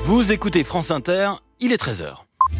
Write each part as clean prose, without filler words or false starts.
Vous écoutez France Inter, il est 13h.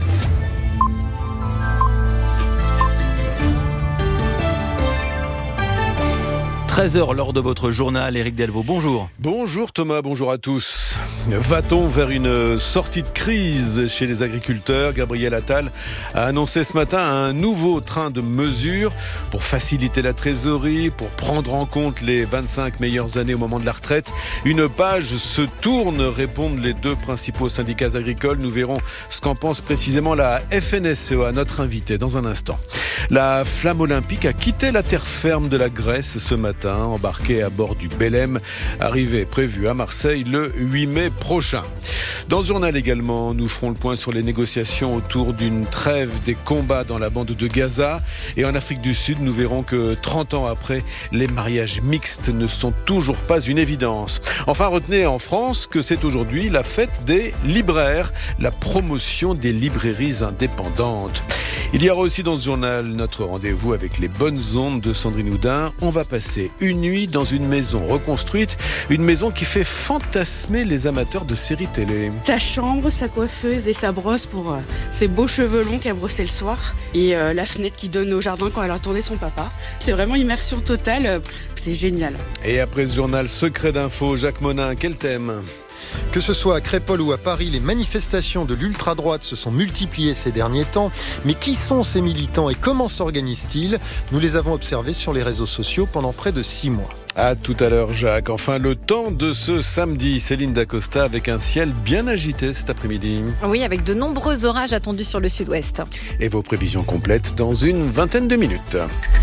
« 13h, lors de votre journal, Éric Delvaux, bonjour. Bonjour Thomas, bonjour à tous. Va-t-on vers une sortie de crise chez les agriculteurs ? Gabriel Attal a annoncé ce matin un nouveau train de mesures pour faciliter la trésorerie, pour prendre en compte les 25 meilleures années au moment de la retraite. Une page se tourne, répondent les deux principaux syndicats agricoles. Nous verrons ce qu'en pense précisément la FNSEA, notre invité dans un instant. La flamme olympique a quitté la terre ferme de la Grèce ce matin, embarquée à bord du Belém, arrivée prévue à Marseille le 8 mai prochain. Dans ce journal également, nous ferons le point sur les négociations autour d'une trêve des combats dans la bande de Gaza. Et en Afrique du Sud, nous verrons que 30 ans après, les mariages mixtes ne sont toujours pas une évidence. Enfin, retenez en France que c'est aujourd'hui la fête des libraires, la promotion des librairies indépendantes. Il y aura aussi dans ce journal notre rendez-vous avec les bonnes ondes de Sandrine Houdin. On va passer une nuit dans une maison reconstruite, une maison qui fait fantasmer les amateurs de séries télé. Sa chambre, sa coiffeuse et sa brosse pour ses beaux cheveux longs qu'elle brossait le soir. Et la fenêtre qui donne au jardin quand elle attendait son papa. C'est vraiment immersion totale, c'est génial. Et après ce journal secret d'info, Jacques Monin, quel thème ? Que ce soit à Crépol ou à Paris, les manifestations de l'ultra-droite se sont multipliées ces derniers temps. Mais qui sont ces militants et comment s'organisent-ils ? Nous les avons observés sur les réseaux sociaux pendant près de 6 mois. À tout à l'heure, Jacques. Enfin, le temps de ce samedi. Céline Dacosta avec un ciel bien agité cet après-midi. Oui, avec de nombreux orages attendus sur le sud-ouest. Et vos prévisions complètes dans une vingtaine de minutes.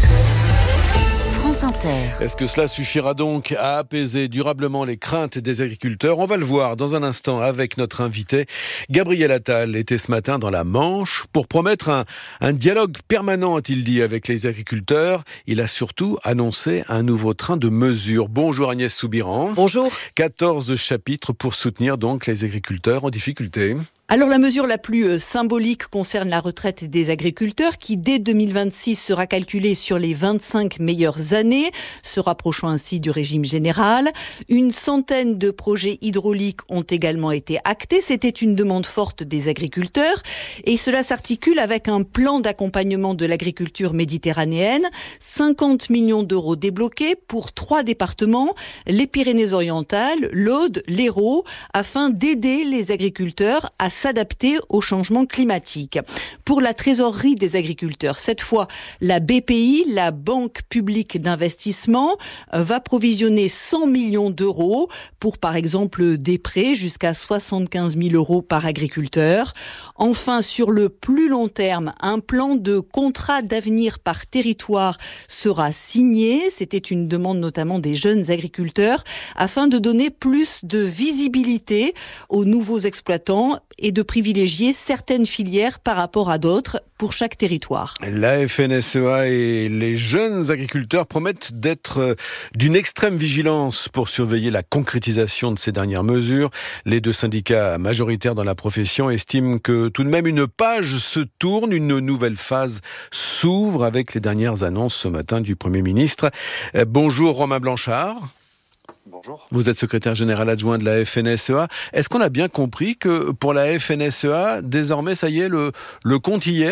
France Inter. Est-ce que cela suffira donc à apaiser durablement les craintes des agriculteurs ? On va le voir dans un instant avec notre invité. Gabriel Attal était ce matin dans la Manche pour promettre un dialogue permanent, a-t-il dit, avec les agriculteurs. Il a surtout annoncé un nouveau train de mesures. Bonjour Agnès Soubiran. Bonjour. 14 chapitres pour soutenir donc les agriculteurs en difficulté. Alors la mesure la plus symbolique concerne la retraite des agriculteurs qui dès 2026 sera calculée sur les 25 meilleures années, se rapprochant ainsi du régime général. Une centaine de projets hydrauliques ont également été actés. C'était une demande forte des agriculteurs et cela s'articule avec un plan d'accompagnement de l'agriculture méditerranéenne. 50 millions d'euros débloqués pour 3 départements, les Pyrénées-Orientales, l'Aude, l'Hérault, afin d'aider les agriculteurs à s'adapter au changement climatique. Pour la trésorerie des agriculteurs, cette fois, la BPI, la Banque publique d'investissement, va provisionner 100 millions d'euros pour, par exemple, des prêts jusqu'à 75 000 euros par agriculteur. Enfin, sur le plus long terme, un plan de contrat d'avenir par territoire sera signé. C'était une demande notamment des jeunes agriculteurs afin de donner plus de visibilité aux nouveaux exploitants et de privilégier certaines filières par rapport à d'autres pour chaque territoire. La FNSEA et les jeunes agriculteurs promettent d'être d'une extrême vigilance pour surveiller la concrétisation de ces dernières mesures. Les deux syndicats majoritaires dans la profession estiment que tout de même une page se tourne, une nouvelle phase s'ouvre avec les dernières annonces ce matin du Premier ministre. Bonjour Romain Blanchard. Bonjour. Vous êtes secrétaire général adjoint de la FNSEA. Est-ce qu'on a bien compris que pour la FNSEA, désormais, ça y est, le compte y est ?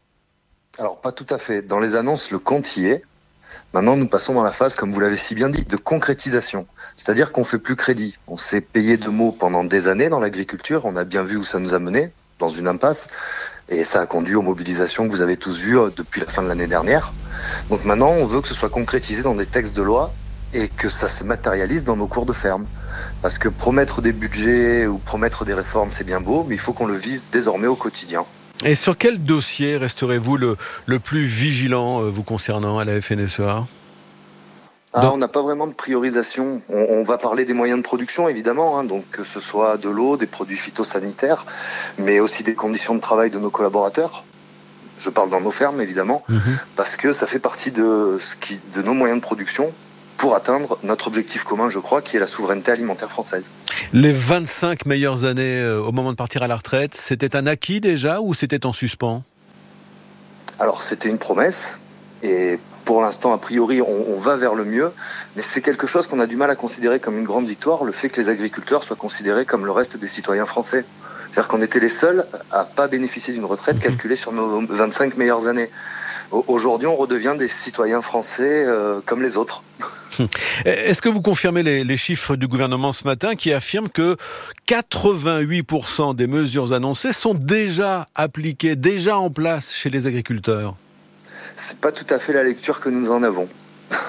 Alors, pas tout à fait. Dans les annonces, le compte y est. Maintenant, nous passons dans la phase, comme vous l'avez si bien dit, de concrétisation. C'est-à-dire qu'on fait plus crédit. On s'est payé de mots pendant des années dans l'agriculture. On a bien vu où ça nous a mené, dans une impasse. Et ça a conduit aux mobilisations que vous avez tous vues depuis la fin de l'année dernière. Donc maintenant, on veut que ce soit concrétisé dans des textes de loi et que ça se matérialise dans nos cours de ferme. Parce que promettre des budgets ou promettre des réformes, c'est bien beau, mais il faut qu'on le vive désormais au quotidien. Et sur quel dossier resterez-vous le plus vigilant vous concernant à la FNSEA ? On n'a pas vraiment de priorisation. On va parler des moyens de production, évidemment, donc que ce soit de l'eau, des produits phytosanitaires, mais aussi des conditions de travail de nos collaborateurs. Je parle dans nos fermes, évidemment, parce que ça fait partie de nos moyens de production pour atteindre notre objectif commun, je crois, qui est la souveraineté alimentaire française. Les 25 meilleures années au moment de partir à la retraite, c'était un acquis déjà ou c'était en suspens ? Alors, c'était une promesse, et pour l'instant, a priori, on va vers le mieux, mais c'est quelque chose qu'on a du mal à considérer comme une grande victoire, le fait que les agriculteurs soient considérés comme le reste des citoyens français. C'est-à-dire qu'on était les seuls à pas bénéficier d'une retraite calculée sur nos 25 meilleures années. Aujourd'hui, on redevient des citoyens français comme les autres. Est-ce que vous confirmez les chiffres du gouvernement ce matin qui affirment que 88% des mesures annoncées sont déjà appliquées, déjà en place chez les agriculteurs? C'est pas tout à fait la lecture que nous en avons. C'est-à-dire ?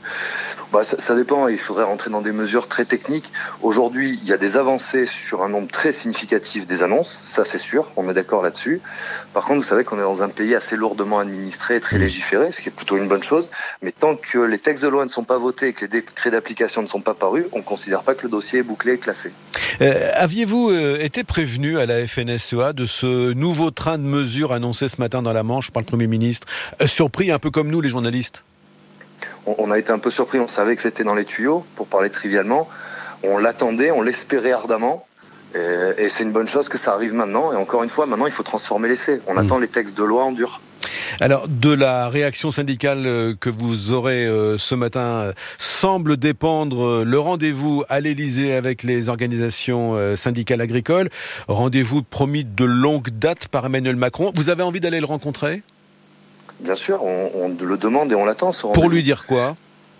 Ça dépend, il faudrait rentrer dans des mesures très techniques. Aujourd'hui, il y a des avancées sur un nombre très significatif des annonces, ça c'est sûr, on est d'accord là-dessus. Par contre, vous savez qu'on est dans un pays assez lourdement administré et très légiféré, ce qui est plutôt une bonne chose. Mais tant que les textes de loi ne sont pas votés et que les décrets d'application ne sont pas parus, on ne considère pas que le dossier est bouclé et classé. Aviez-vous été prévenu à la FNSEA de ce nouveau train de mesures annoncé ce matin dans la Manche par le Premier ministre? Surpris un peu comme nous les journalistes? On a été un peu surpris, on savait que c'était dans les tuyaux, pour parler trivialement. On l'attendait, on l'espérait ardemment. Et c'est une bonne chose que ça arrive maintenant. Et encore une fois, maintenant, il faut transformer l'essai. On attend les textes de loi en dur. Alors, de la réaction syndicale que vous aurez ce matin, semble dépendre le rendez-vous à l'Élysée avec les organisations syndicales agricoles. Rendez-vous promis de longue date par Emmanuel Macron. Vous avez envie d'aller le rencontrer ? Bien sûr, on le demande et on l'attend. Pour lui dire quoi ?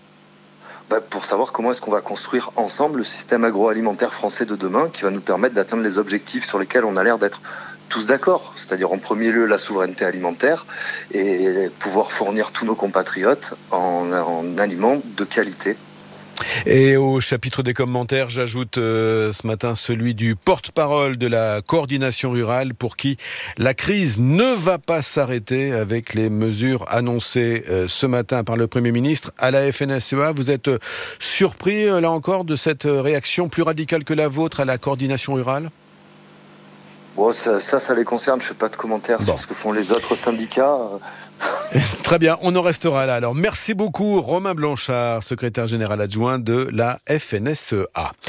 Pour savoir comment est-ce qu'on va construire ensemble le système agroalimentaire français de demain qui va nous permettre d'atteindre les objectifs sur lesquels on a l'air d'être tous d'accord. C'est-à-dire en premier lieu la souveraineté alimentaire et pouvoir fournir tous nos compatriotes en aliments de qualité. Et au chapitre des commentaires, j'ajoute ce matin celui du porte-parole de la coordination rurale pour qui la crise ne va pas s'arrêter avec les mesures annoncées ce matin par le Premier ministre à la FNSEA. Vous êtes surpris, là encore, de cette réaction plus radicale que la vôtre à la coordination rurale ? Bon, ça les concerne. Je ne fais pas de commentaires sur ce que font les autres syndicats. Très bien, on en restera là. Alors, merci beaucoup Romain Blanchard, secrétaire général adjoint de la FNSEA.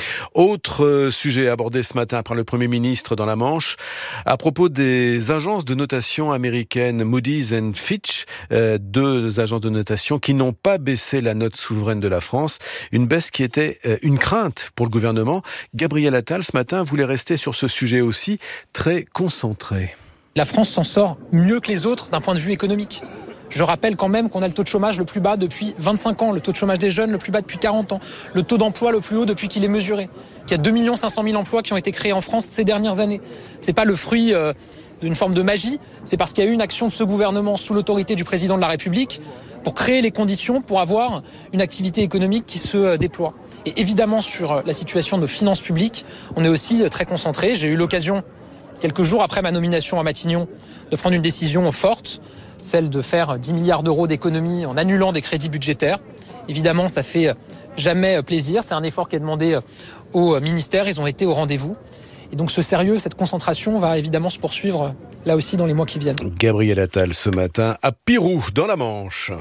Autre sujet abordé ce matin par le Premier ministre dans la Manche, à propos des agences de notation américaines Moody's et Fitch, deux agences de notation qui n'ont pas baissé la note souveraine de la France, une baisse qui était une crainte pour le gouvernement. Gabriel Attal, ce matin, voulait rester sur ce sujet aussi, très concentré. La France s'en sort mieux que les autres d'un point de vue économique. Je rappelle quand même qu'on a le taux de chômage le plus bas depuis 25 ans, le taux de chômage des jeunes le plus bas depuis 40 ans, le taux d'emploi le plus haut depuis qu'il est mesuré, qu'il y a 2 500 000 emplois qui ont été créés en France ces dernières années. C'est pas le fruit d'une forme de magie, c'est parce qu'il y a eu une action de ce gouvernement sous l'autorité du président de la République pour créer les conditions pour avoir une activité économique qui se déploie. Et évidemment, sur la situation de nos finances publiques, on est aussi très concentré. J'ai eu l'occasion, quelques jours après ma nomination à Matignon, de prendre une décision forte, celle de faire 10 milliards d'euros d'économies en annulant des crédits budgétaires. Évidemment, ça fait jamais plaisir. C'est un effort qui est demandé au ministère. Ils ont été au rendez-vous. Et donc ce sérieux, cette concentration va évidemment se poursuivre là aussi dans les mois qui viennent. Gabriel Attal ce matin à Pirou, dans la Manche.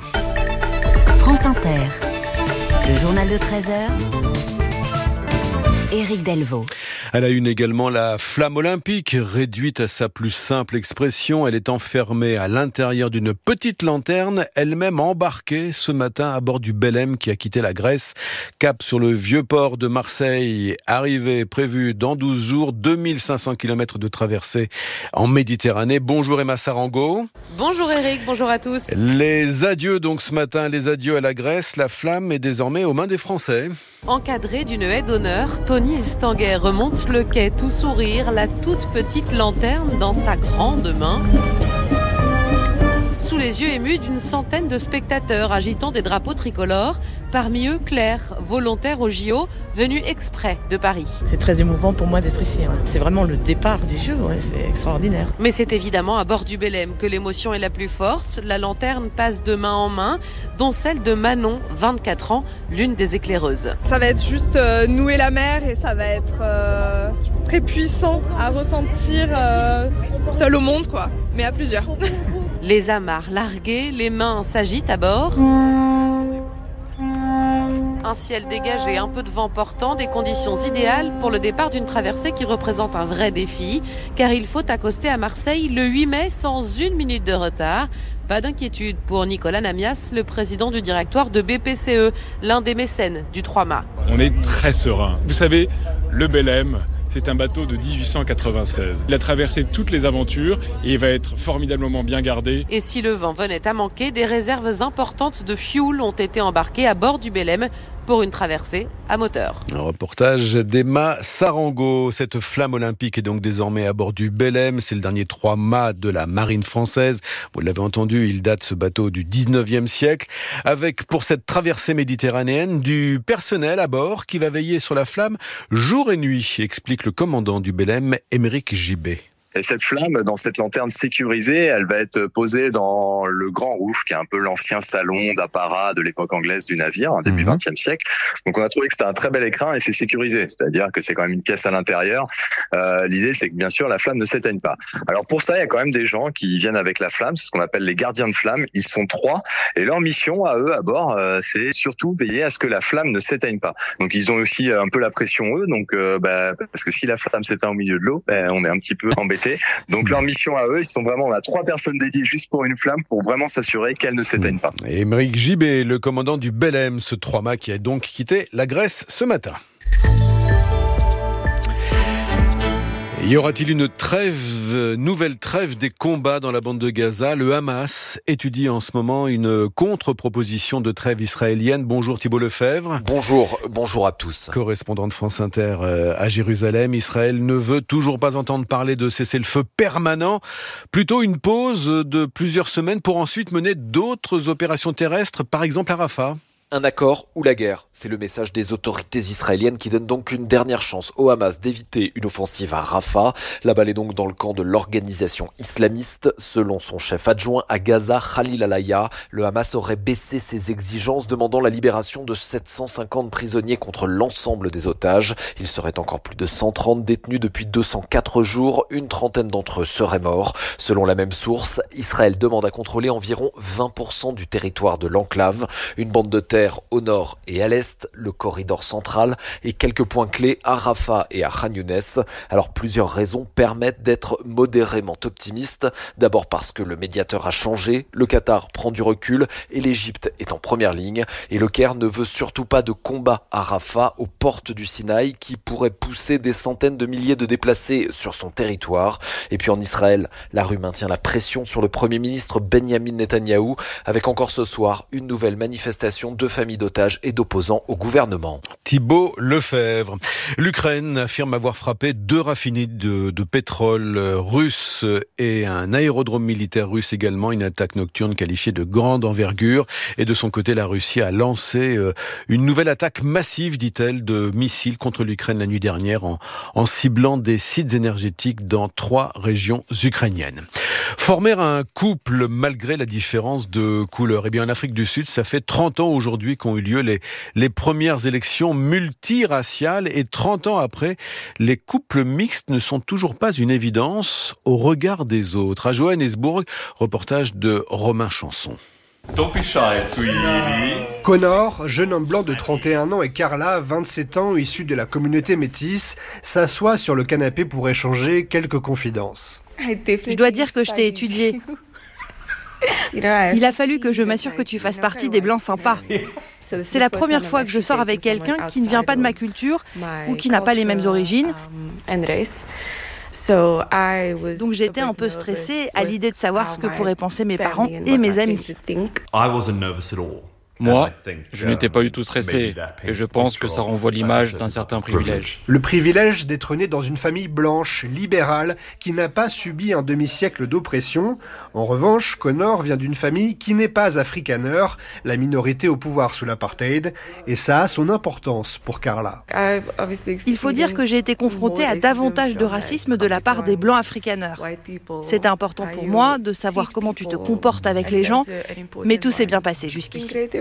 France Inter, le journal de 13h. Éric Delvaux. À la une également, la flamme olympique, réduite à sa plus simple expression. Elle est enfermée à l'intérieur d'une petite lanterne, elle-même embarquée ce matin à bord du Belém qui a quitté la Grèce. Cap sur le vieux port de Marseille, arrivée prévue dans 12 jours, 2500 km de traversée en Méditerranée. Bonjour Emma Sarango. Bonjour Éric, bonjour à tous. Les adieux donc ce matin, les adieux à la Grèce. La flamme est désormais aux mains des Français. Encadré d'une haie d'honneur, Tony Estanguet remonte le quai tout sourire, la toute petite lanterne dans sa grande main. Sous les yeux émus d'une centaine de spectateurs agitant des drapeaux tricolores, parmi eux Claire, volontaire au JO, venue exprès de Paris. C'est très émouvant pour moi d'être ici. C'est vraiment le départ des Jeux, c'est extraordinaire. Mais c'est évidemment à bord du Belém que l'émotion est la plus forte. La lanterne passe de main en main, dont celle de Manon, 24 ans, l'une des éclaireuses. Ça va être juste nouer la mer et ça va être très puissant à ressentir seul au monde, quoi, mais à plusieurs. Les amarres larguées, les mains s'agitent à bord. Un ciel dégagé, un peu de vent portant, des conditions idéales pour le départ d'une traversée qui représente un vrai défi, car il faut accoster à Marseille le 8 mai sans une minute de retard. Pas d'inquiétude pour Nicolas Namias, le président du directoire de BPCE, l'un des mécènes du 3 mâts. On est très serein. Vous savez, le Belém, c'est un bateau de 1896. Il a traversé toutes les aventures et il va être formidablement bien gardé. Et si le vent venait à manquer, des réserves importantes de fuel ont été embarquées à bord du Belém pour une traversée à moteur. Un reportage d'Emma Sarango. Cette flamme olympique est donc désormais à bord du Belém. C'est le dernier 3 mâts de la marine française. Vous l'avez entendu, il date ce bateau du 19e siècle. Avec, pour cette traversée méditerranéenne, du personnel à bord qui va veiller sur la flamme jour et nuit, explique le commandant du Belém, Émeric Gibet. Et cette flamme, dans cette lanterne sécurisée, elle va être posée dans le Grand Rouf, qui est un peu l'ancien salon d'apparat de l'époque anglaise du navire, début XXe siècle. Donc on a trouvé que c'était un très bel écrin et c'est sécurisé, c'est-à-dire que c'est quand même une pièce à l'intérieur. L'idée, c'est que bien sûr, la flamme ne s'éteigne pas. Alors pour ça, il y a quand même des gens qui viennent avec la flamme, c'est ce qu'on appelle les gardiens de flamme. Ils sont 3 et leur mission à eux, à bord, c'est surtout veiller à ce que la flamme ne s'éteigne pas. Donc ils ont aussi un peu la pression eux, donc parce que si la flamme s'éteint au milieu de l'eau, on est un petit peu embêté. Donc leur mission à eux, on a 3 personnes dédiées juste pour une flamme pour vraiment s'assurer qu'elle ne s'éteigne pas. Et Émeric Gibet, le commandant du Belém, ce 3 mâts qui a donc quitté la Grèce ce matin. Y aura-t-il une nouvelle trêve des combats dans la bande de Gaza ? Le Hamas étudie en ce moment une contre-proposition de trêve israélienne. Bonjour Thibault Lefebvre. Bonjour à tous. Correspondant de France Inter à Jérusalem, Israël ne veut toujours pas entendre parler de cessez-le-feu permanent, plutôt une pause de plusieurs semaines pour ensuite mener d'autres opérations terrestres, par exemple à Rafah. Un accord ou la guerre, c'est le message des autorités israéliennes qui donnent donc une dernière chance au Hamas d'éviter une offensive à Rafah. La balle est donc dans le camp de l'organisation islamiste. Selon son chef adjoint à Gaza, Khalil Alaya, le Hamas aurait baissé ses exigences, demandant la libération de 750 prisonniers contre l'ensemble des otages. Il serait encore plus de 130 détenus depuis 204 jours. Une trentaine d'entre eux seraient morts. Selon la même source, Israël demande à contrôler environ 20% du territoire de l'enclave. Une bande de terre au nord et à l'est, le corridor central et quelques points clés à Rafah et à Khan Younes. Alors plusieurs raisons permettent d'être modérément optimiste. D'abord parce que le médiateur a changé, le Qatar prend du recul et l'Égypte est en première ligne. Et le Caire ne veut surtout pas de combat à Rafah, aux portes du Sinaï, qui pourrait pousser des centaines de milliers de déplacés sur son territoire. Et puis en Israël, la rue maintient la pression sur le Premier ministre Benjamin Netanyahou, avec encore ce soir une nouvelle manifestation de familles d'otages et d'opposants au gouvernement. Thibault Lefebvre. L'Ukraine affirme avoir frappé 2 raffineries de pétrole russes et un aérodrome militaire russe également. Une attaque nocturne qualifiée de grande envergure. Et de son côté, la Russie a lancé une nouvelle attaque massive, dit-elle, de missiles contre l'Ukraine la nuit dernière en ciblant des sites énergétiques dans 3 régions ukrainiennes. Former un couple malgré la différence de couleur. Eh bien, en Afrique du Sud, ça fait 30 ans aujourd'hui qu'ont eu lieu les premières élections multiraciales et 30 ans après, les couples mixtes ne sont toujours pas une évidence au regard des autres. À Johannesburg, reportage de Romain Chanson. Don't be shy, sweetie. Connor, jeune homme blanc de 31 ans, et Carla, 27 ans, issus de la communauté métisse, s'assoient sur le canapé pour échanger quelques confidences. Je dois dire que je t'ai étudié. Il a fallu que je m'assure que tu fasses partie des blancs sympas. C'est la première fois que je sors avec quelqu'un qui ne vient pas de ma culture ou qui n'a pas les mêmes origines. Donc j'étais un peu stressée à l'idée de savoir ce que pourraient penser mes parents et mes amis. Moi, je n'étais pas du tout stressé et je pense que ça renvoie l'image d'un certain privilège. Le privilège d'être né dans une famille blanche, libérale, qui n'a pas subi un demi-siècle d'oppression. En revanche, Connor vient d'une famille qui n'est pas afrikaner, la minorité au pouvoir sous l'apartheid, et ça a son importance pour Carla. Il faut dire que j'ai été confrontée à davantage de racisme de la part des blancs afrikaners. C'était important pour moi de savoir comment tu te comportes avec les gens, mais tout s'est bien passé jusqu'ici.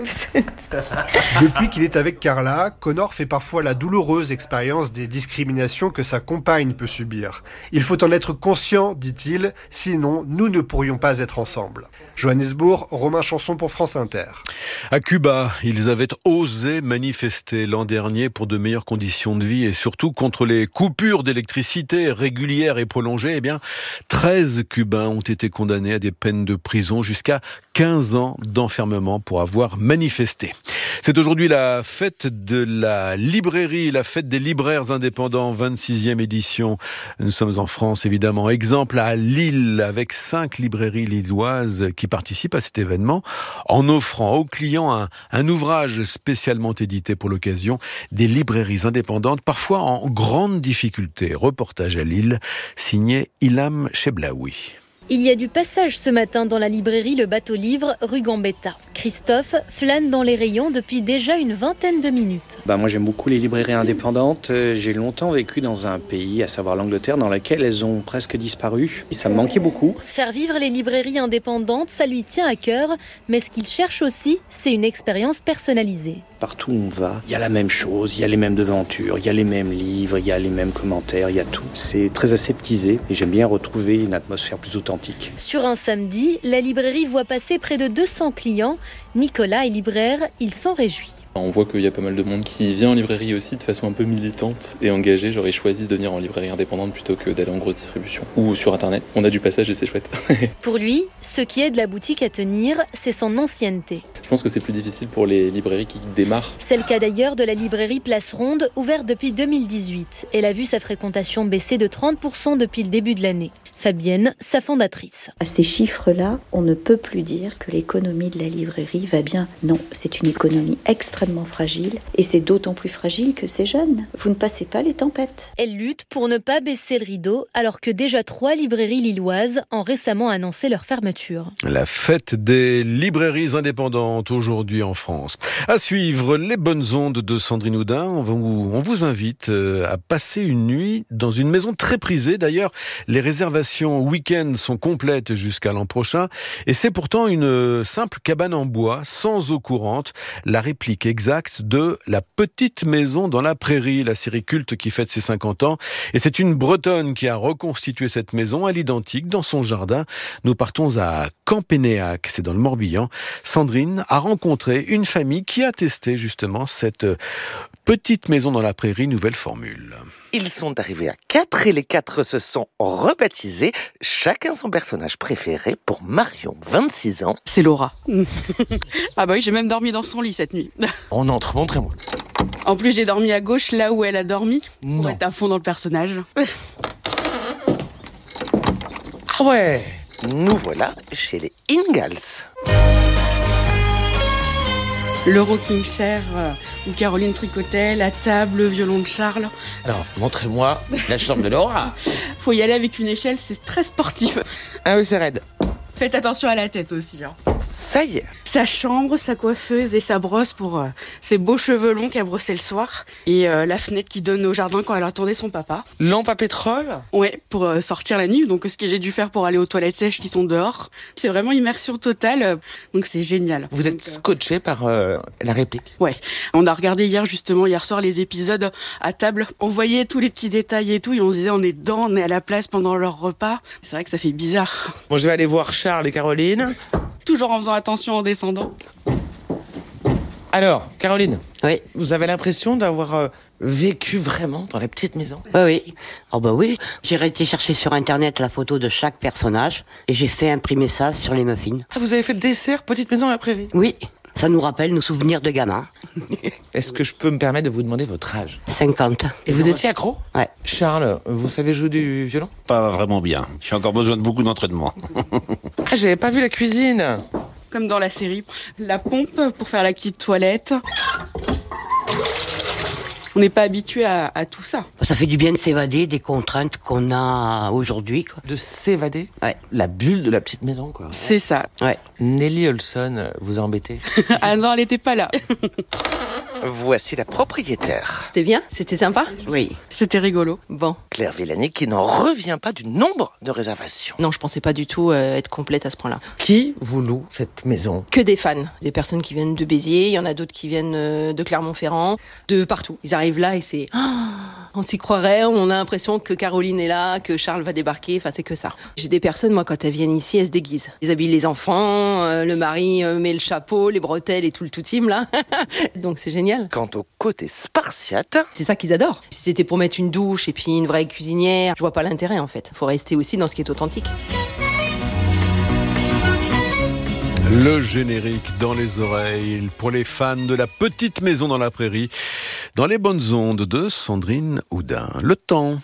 Depuis qu'il est avec Carla, Connor fait parfois la douloureuse expérience des discriminations que sa compagne peut subir. Il faut en être conscient, dit-il, sinon nous ne pourrions pas être ensemble. Johannesburg, Romain Chanson pour France Inter. À Cuba, ils avaient osé manifester l'an dernier pour de meilleures conditions de vie et surtout contre les coupures d'électricité régulières et prolongées. Eh bien, 13 Cubains ont été condamnés à des peines de prison jusqu'à 15 ans d'enfermement pour avoir manifesté. C'est aujourd'hui la fête de la librairie, la fête des libraires indépendants, 26e édition. Nous sommes en France, évidemment. Exemple à Lille, avec 5 librairies lilloises qui participent à cet événement en offrant aux clients un ouvrage spécialement édité pour l'occasion, des librairies indépendantes, parfois en grande difficulté. Reportage à Lille, signé Ilham Cheblaoui. Il y a du passage ce matin dans la librairie Le Bateau Livre, rue Gambetta. Christophe flâne dans les rayons depuis déjà une vingtaine de minutes. Moi j'aime beaucoup les librairies indépendantes. J'ai longtemps vécu dans un pays, à savoir l'Angleterre, dans lequel elles ont presque disparu. Ça me manquait beaucoup. Faire vivre les librairies indépendantes, ça lui tient à cœur. Mais ce qu'il cherche aussi, c'est une expérience personnalisée. Partout où on va, il y a la même chose, il y a les mêmes devantures, il y a les mêmes livres, il y a les mêmes commentaires, il y a tout. C'est très aseptisé et j'aime bien retrouver une atmosphère plus authentique. Sur un samedi, la librairie voit passer près de 200 clients. Nicolas est libraire, il s'en réjouit. On voit qu'il y a pas mal de monde qui vient en librairie aussi de façon un peu militante et engagée. J'aurais choisi de venir en librairie indépendante plutôt que d'aller en grosse distribution ou sur internet. On a du passage et c'est chouette. Pour lui, ce qui aide la boutique à tenir, c'est son ancienneté. Je pense que c'est plus difficile pour les librairies qui démarrent. C'est le cas d'ailleurs de la librairie Place Ronde, ouverte depuis 2018. Elle a vu sa fréquentation baisser de 30% depuis le début de l'année. Fabienne, sa fondatrice. À ces chiffres-là, on ne peut plus dire que l'économie de la librairie va bien. Non, c'est une économie extrêmement fragile et c'est d'autant plus fragile que c'est jeune. Vous ne passez pas les tempêtes. Elle lutte pour ne pas baisser le rideau alors que déjà 3 librairies lilloises ont récemment annoncé leur fermeture. La fête des librairies indépendantes aujourd'hui en France. À suivre, les bonnes ondes de Sandrine Houdin. On vous invite à passer une nuit dans une maison très prisée. D'ailleurs, les réservations week-end sont complètes jusqu'à l'an prochain et c'est pourtant une simple cabane en bois sans eau courante, la réplique exacte de La Petite Maison dans la Prairie, la série culte qui fête ses 50 ans. Et c'est une Bretonne qui a reconstitué cette maison à l'identique dans son jardin. Nous partons à Campénéac, c'est dans le Morbihan. Sandrine a rencontré une famille qui a testé justement cette Petite Maison dans la Prairie, nouvelle formule. Ils sont arrivés à 4 et les 4 se sont rebaptisés. Chacun son personnage préféré. Pour Marion, 26 ans. C'est Laura. Ah bah oui, j'ai même dormi dans son lit cette nuit. On entre, montrez-moi. En plus, j'ai dormi à gauche, là où elle a dormi, pour être à fond dans le personnage. Ah ouais, nous voilà chez les Ingalls. Le rocking chair où Caroline tricotait, la table, le violon de Charles. Alors, montrez-moi la chambre de Laura. Faut y aller avec une échelle, c'est très sportif. Ah oui, c'est raide. Faites attention à la tête aussi. Ça y est. Sa chambre, sa coiffeuse et sa brosse pour ses beaux cheveux longs qu'elle brossait le soir. Et la fenêtre qui donne au jardin quand elle attendait son papa. Lampe à pétrole ? Ouais, pour sortir la nuit. Donc ce que j'ai dû faire pour aller aux toilettes sèches qui sont dehors. C'est vraiment immersion totale. Donc c'est génial. Vous êtes scotché par la réplique ? Ouais. On a regardé hier soir, les épisodes à table. On voyait tous les petits détails et tout. Et on se disait, on est dedans, on est à la place pendant leur repas. C'est vrai que ça fait bizarre. Bon, je vais aller voir Charles et Caroline. Toujours en faisant attention en descendant. Alors, Caroline, oui. Vous avez l'impression d'avoir vécu vraiment dans la petite maison ? Oui. Oh bah oui. J'ai été chercher sur internet la photo de chaque personnage et j'ai fait imprimer ça sur les muffins. Ah, vous avez fait le dessert Petite Maison à la Prairie ? Oui. Ça nous rappelle nos souvenirs de gamins. Est-ce que je peux me permettre de vous demander votre âge ? 50. Et vous étiez accro ? Ouais. Charles, vous savez jouer du violon ? Pas vraiment bien. J'ai encore besoin de beaucoup d'entraînement. Ah, j'avais pas vu la cuisine. Comme dans la série. La pompe pour faire la petite toilette. On n'est pas habitué à tout ça. Ça fait du bien de s'évader des contraintes qu'on a aujourd'hui, quoi. De s'évader? Ouais. La bulle de la petite maison, quoi. C'est ça. Ouais. Nelly Olson, vous a embêté? Ah non, elle n'était pas là. Voici la propriétaire. C'était bien? C'était sympa? Oui. C'était rigolo. Bon. Claire Villani qui n'en revient pas du nombre de réservations. Non, je pensais pas du tout être complète à ce point-là. Qui vous loue cette maison? Que des fans. Des personnes qui viennent de Béziers, il y en a d'autres qui viennent de Clermont-Ferrand, de partout. Ils arrivent là et c'est... on s'y croirait, on a l'impression que Caroline est là, que Charles va débarquer, enfin c'est que ça. J'ai des personnes, moi, quand elles viennent ici, elles se déguisent. Ils habillent les enfants, le mari met le chapeau, les bretelles et tout le tout-team, là. Donc c'est génial. Quant au côté spartiate... C'est ça qu'ils adorent. Si c'était pour mettre une douche et puis une vraie cuisinière, je vois pas l'intérêt, en fait. Faut rester aussi dans ce qui est authentique. Le générique dans les oreilles pour les fans de la petite maison dans la prairie, dans les bonnes ondes de Sandrine Houdin. Le temps.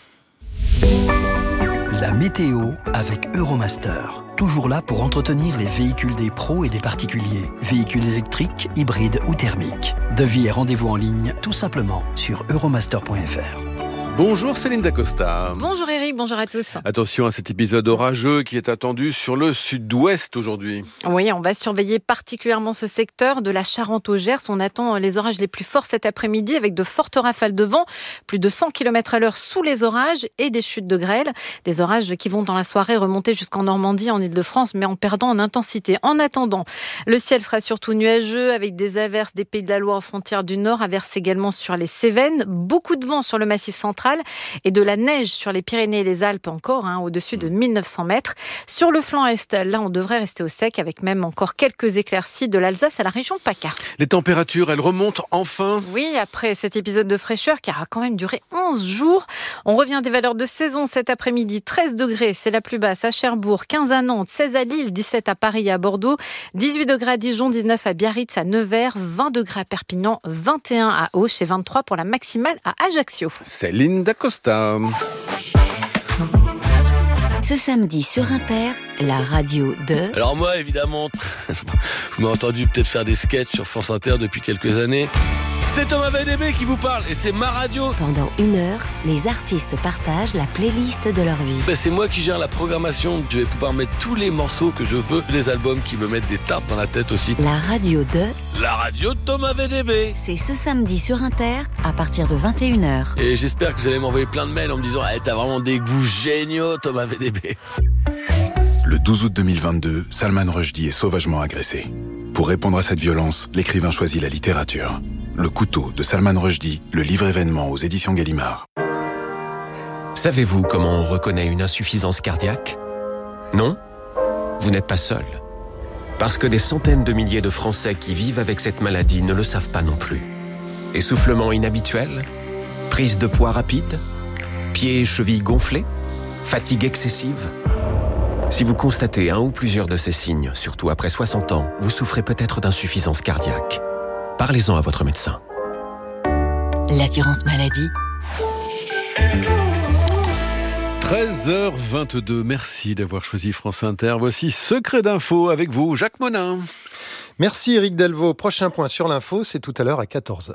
La météo avec Euromaster. Toujours là pour entretenir les véhicules des pros et des particuliers. Véhicules électriques, hybrides ou thermiques. Devis et rendez-vous en ligne, tout simplement sur euromaster.fr. Bonjour Céline Dacosta. Bonjour Eric, bonjour à tous. Attention à cet épisode orageux qui est attendu sur le sud-ouest aujourd'hui. Oui, on va surveiller particulièrement ce secteur de la Charente au Gers. On attend les orages les plus forts cet après-midi avec de fortes rafales de vent, plus de 100 km/h sous les orages et des chutes de grêle. Des orages qui vont dans la soirée remonter jusqu'en Normandie, en Ile-de-France, mais en perdant en intensité. En attendant, le ciel sera surtout nuageux avec des averses des Pays de la Loire aux frontières du Nord, averses également sur les Cévennes, beaucoup de vent sur le Massif central et de la neige sur les Pyrénées et les Alpes encore, au-dessus de 1900 mètres. Sur le flanc est, là, on devrait rester au sec avec même encore quelques éclaircies de l'Alsace à la région de PACA. Les températures, elles remontent enfin. Oui, après cet épisode de fraîcheur qui a quand même duré 11 jours. On revient des valeurs de saison cet après-midi. 13 degrés, c'est la plus basse à Cherbourg, 15 à Nantes, 16 à Lille, 17 à Paris et à Bordeaux, 18 degrés à Dijon, 19 à Biarritz, à Nevers, 20 degrés à Perpignan, 21 à Auch et 23 pour la maximale à Ajaccio. Céline Dacosta. Ce samedi sur Inter, la radio de... Alors moi, évidemment, vous m'avez entendu peut-être faire des sketchs sur France Inter depuis quelques années. C'est Thomas VDB qui vous parle et c'est ma radio. Pendant 1 heure, les artistes partagent la playlist de leur vie. C'est moi qui gère la programmation. Je vais pouvoir mettre tous les morceaux que je veux, des albums qui me mettent des tartes dans la tête aussi. La radio de... La radio de Thomas VDB. C'est ce samedi sur Inter, à partir de 21h. Et j'espère que vous allez m'envoyer plein de mails en me disant « T'as vraiment des goûts géniaux, Thomas VDB ». Le 12 août 2022, Salman Rushdie est sauvagement agressé. Pour répondre à cette violence, l'écrivain choisit la littérature. Le couteau de Salman Rushdie, le livre événement aux éditions Gallimard. Savez-vous comment on reconnaît une insuffisance cardiaque? Non? Vous n'êtes pas seul. Parce que des centaines de milliers de Français qui vivent avec cette maladie ne le savent pas non plus. Essoufflement inhabituel? Prise de poids rapide? Pieds et chevilles gonflés? Fatigue excessive? Si vous constatez un ou plusieurs de ces signes, surtout après 60 ans, vous souffrez peut-être d'insuffisance cardiaque. Parlez-en à votre médecin. L'assurance maladie. 13h22, merci d'avoir choisi France Inter. Voici Secret d'info avec vous, Jacques Monin. Merci Eric Delvaux. Prochain point sur l'info, c'est tout à l'heure à 14h.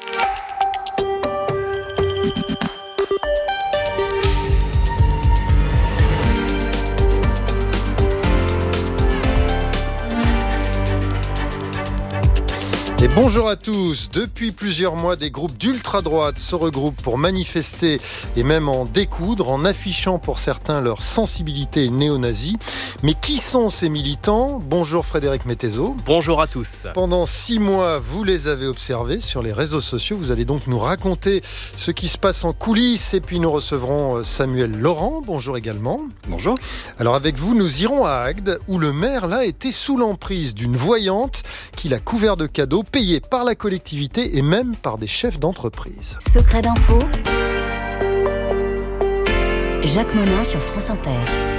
Et bonjour à tous. Depuis plusieurs mois, des groupes d'ultra-droite se regroupent pour manifester et même en découdre en affichant pour certains leur sensibilité néo-nazie. Mais qui sont ces militants ? Bonjour Frédéric Mettezo. Bonjour à tous. Pendant 6 mois, vous les avez observés sur les réseaux sociaux. Vous allez donc nous raconter ce qui se passe en coulisses. Et puis nous recevrons Samuel Laurent. Bonjour également. Bonjour. Alors avec vous, nous irons à Agde où le maire là était sous l'emprise d'une voyante qui l'a couvert de cadeaux payés par la collectivité et même par des chefs d'entreprise. Secret d'info. Jacques Monin sur France Inter.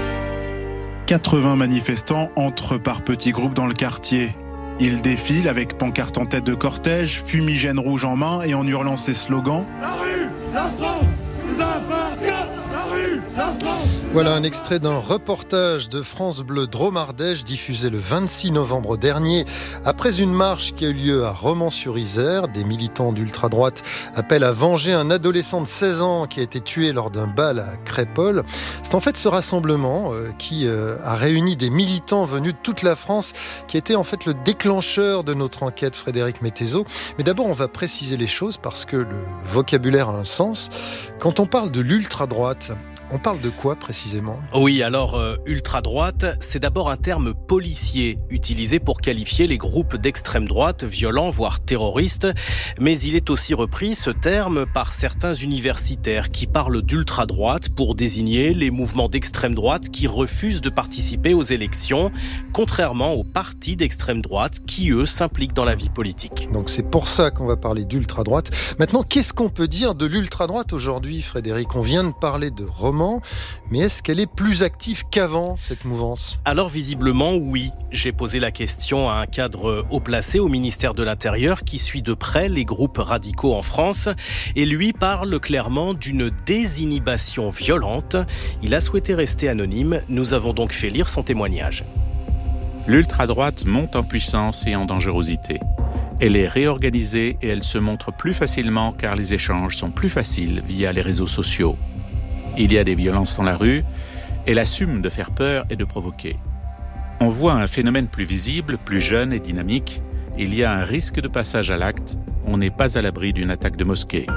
80 manifestants entrent par petits groupes dans le quartier. Ils défilent avec pancarte en tête de cortège, fumigène rouge en main et en hurlant ces slogans. La rue, la France, nous appartient. La rue, la France. Voilà un extrait d'un reportage de France Bleu Drôme-Ardèche diffusé le 26 novembre dernier. Après une marche qui a eu lieu à Romans-sur-Isère, des militants d'ultra-droite appellent à venger un adolescent de 16 ans qui a été tué lors d'un bal à Crépol. C'est en fait ce rassemblement qui a réuni des militants venus de toute la France qui était en fait le déclencheur de notre enquête, Frédéric Mettezo. Mais d'abord, on va préciser les choses parce que le vocabulaire a un sens. Quand on parle de l'ultra-droite, on parle de quoi précisément ? Oui, alors ultra-droite, c'est d'abord un terme policier utilisé pour qualifier les groupes d'extrême droite violents, voire terroristes. Mais il est aussi repris, ce terme, par certains universitaires qui parlent d'ultra-droite pour désigner les mouvements d'extrême droite qui refusent de participer aux élections, contrairement aux partis d'extrême droite qui, eux, s'impliquent dans la vie politique. Donc c'est pour ça qu'on va parler d'ultra-droite. Maintenant, qu'est-ce qu'on peut dire de l'ultra-droite aujourd'hui, Frédéric ? On vient de parler de Romans, mais est-ce qu'elle est plus active qu'avant, cette mouvance ? Alors visiblement, oui. J'ai posé la question à un cadre haut placé au ministère de l'Intérieur qui suit de près les groupes radicaux en France et lui parle clairement d'une désinhibition violente. Il a souhaité rester anonyme. Nous avons donc fait lire son témoignage. L'ultra-droite monte en puissance et en dangerosité. Elle est réorganisée et elle se montre plus facilement car les échanges sont plus faciles via les réseaux sociaux. Il y a des violences dans la rue, elle assume de faire peur et de provoquer. On voit un phénomène plus visible, plus jeune et dynamique. Il y a un risque de passage à l'acte. On n'est pas à l'abri d'une attaque de mosquée.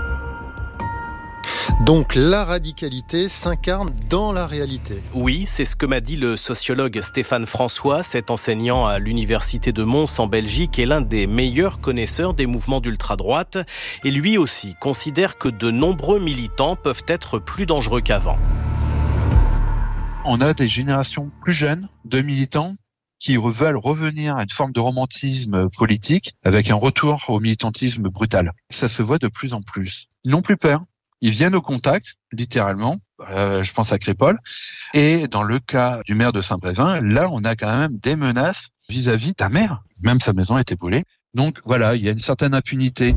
Donc la radicalité s'incarne dans la réalité. Oui, c'est ce que m'a dit le sociologue Stéphane François, cet enseignant à l'université de Mons en Belgique et l'un des meilleurs connaisseurs des mouvements d'ultra-droite. Et lui aussi considère que de nombreux militants peuvent être plus dangereux qu'avant. On a des générations plus jeunes de militants qui veulent revenir à une forme de romantisme politique avec un retour au militantisme brutal. Ça se voit de plus en plus. Ils n'ont plus peur. Ils viennent au contact, littéralement, je pense à Crépol. Et dans le cas du maire de Saint-Brévin, là, on a quand même des menaces vis-à-vis d'un maire. Même sa maison a été brûlée. Donc voilà, il y a une certaine impunité.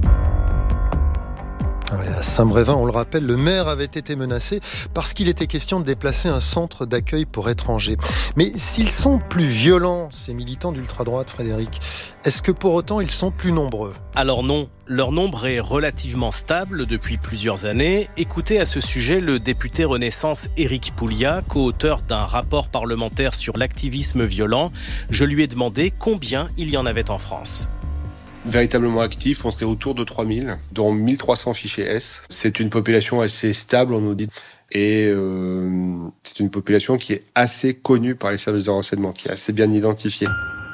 À Saint-Brévin, on le rappelle, le maire avait été menacé parce qu'il était question de déplacer un centre d'accueil pour étrangers. Mais s'ils sont plus violents, ces militants d'ultra-droite, Frédéric, est-ce que pour autant ils sont plus nombreux ? Alors non, leur nombre est relativement stable depuis plusieurs années. Écoutez à ce sujet le député Renaissance Éric Pouliat, co-auteur d'un rapport parlementaire sur l'activisme violent. Je lui ai demandé combien il y en avait en France. Véritablement actifs, on serait autour de 3000, dont 1300 fichiers S. C'est une population assez stable, on nous dit. Et c'est une population qui est assez connue par les services de renseignement, qui est assez bien identifiée.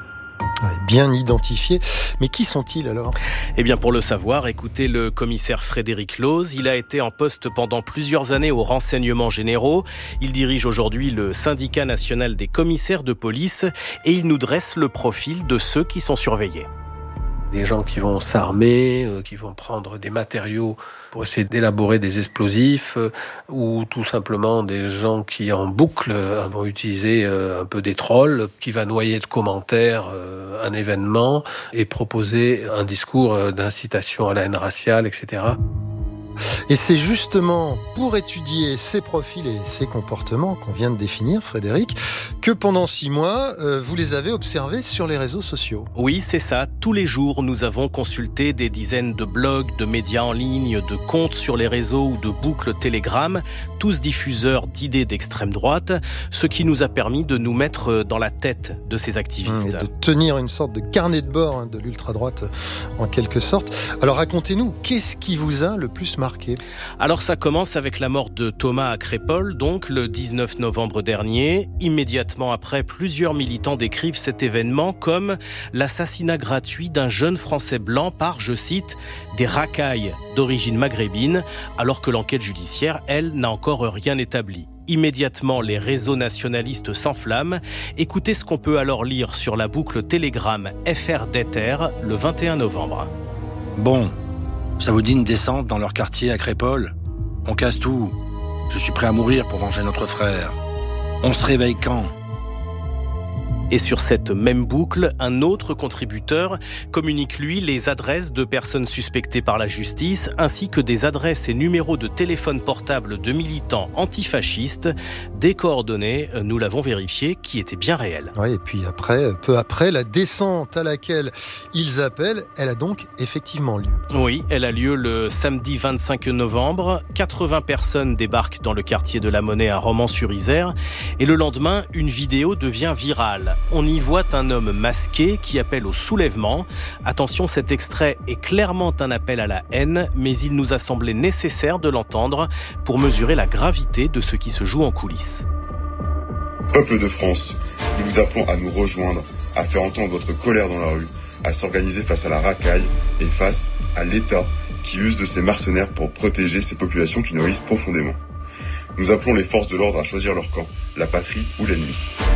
Bien identifiés. Mais qui sont-ils alors ? Eh bien, pour le savoir, écoutez le commissaire Frédéric Loz. Il a été en poste pendant plusieurs années aux renseignements généraux. Il dirige aujourd'hui le syndicat national des commissaires de police et il nous dresse le profil de ceux qui sont surveillés. Des gens qui vont s'armer, qui vont prendre des matériaux pour essayer d'élaborer des explosifs, ou tout simplement des gens qui en boucle vont utiliser un peu des trolls, qui va noyer de commentaires un événement et proposer un discours d'incitation à la haine raciale, etc. Et c'est justement pour étudier ces profils et ces comportements qu'on vient de définir, Frédéric, que pendant 6 mois, vous les avez observés sur les réseaux sociaux. Oui, c'est ça. Tous les jours, nous avons consulté des dizaines de blogs, de médias en ligne, de comptes sur les réseaux ou de boucles Telegram, tous diffuseurs d'idées d'extrême droite, ce qui nous a permis de nous mettre dans la tête de ces activistes. Et de tenir une sorte de carnet de bord de l'ultra-droite, en quelque sorte. Alors racontez-nous, qu'est-ce qui vous a le plus marqué ? Alors ça commence avec la mort de Thomas à Crépol, donc le 19 novembre dernier. Immédiatement après, plusieurs militants décrivent cet événement comme l'assassinat gratuit d'un jeune Français blanc par, je cite, des racailles d'origine maghrébine, alors que l'enquête judiciaire, elle, n'a encore rien établi. Immédiatement, les réseaux nationalistes s'enflamment. Écoutez ce qu'on peut alors lire sur la boucle Telegram FR le 21 novembre. Bon, ça vous dit une descente dans leur quartier à Crépol ? On casse tout. Je suis prêt à mourir pour venger notre frère. On se réveille quand ? Et sur cette même boucle, un autre contributeur communique lui les adresses de personnes suspectées par la justice, ainsi que des adresses et numéros de téléphone portable de militants antifascistes. Des coordonnées, nous l'avons vérifié, qui étaient bien réelles. Oui, et puis après, peu après, la descente à laquelle ils appellent, elle a donc effectivement lieu. Oui, elle a lieu le samedi 25 novembre. 80 personnes débarquent dans le quartier de la Monnaie à Romans-sur-Isère. Et le lendemain, une vidéo devient virale. On y voit un homme masqué qui appelle au soulèvement. Attention, cet extrait est clairement un appel à la haine, mais il nous a semblé nécessaire de l'entendre pour mesurer la gravité de ce qui se joue en coulisses. Peuple de France, nous vous appelons à nous rejoindre, à faire entendre votre colère dans la rue, à s'organiser face à la racaille et face à l'État qui use de ses mercenaires pour protéger ces populations qui nous risquent profondément. Nous appelons les forces de l'ordre à choisir leur camp, la patrie ou l'ennemi.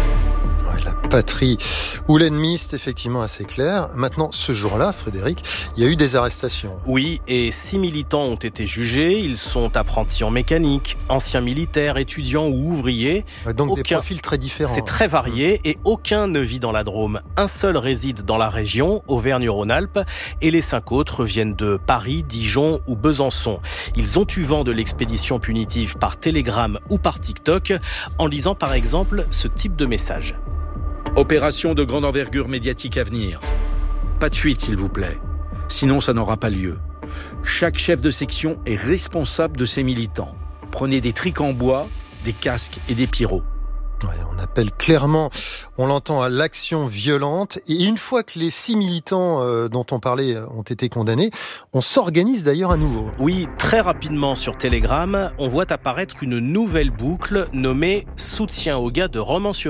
La patrie ou l'ennemi, c'est effectivement assez clair. Maintenant, ce jour-là, Frédéric, il y a eu des arrestations. Oui, et 6 militants ont été jugés. Ils sont apprentis en mécanique, anciens militaires, étudiants ou ouvriers. Ouais, donc des profils très différents. C'est très varié et aucun ne vit dans la Drôme. Un seul réside dans la région, Auvergne-Rhône-Alpes, et les 5 autres viennent de Paris, Dijon ou Besançon. Ils ont eu vent de l'expédition punitive par télégramme ou par TikTok en lisant par exemple ce type de message. Opération de grande envergure médiatique à venir. Pas de fuite, s'il vous plaît. Sinon, ça n'aura pas lieu. Chaque chef de section est responsable de ses militants. Prenez des triques en bois, des casques et des pyros. Ouais, on appelle clairement, on l'entend, à l'action violente. Et une fois que les 6 militants dont on parlait ont été condamnés, on s'organise d'ailleurs à nouveau. Oui, très rapidement sur Telegram, on voit apparaître une nouvelle boucle nommée « Soutien aux gars de Romans-sur-Isère ».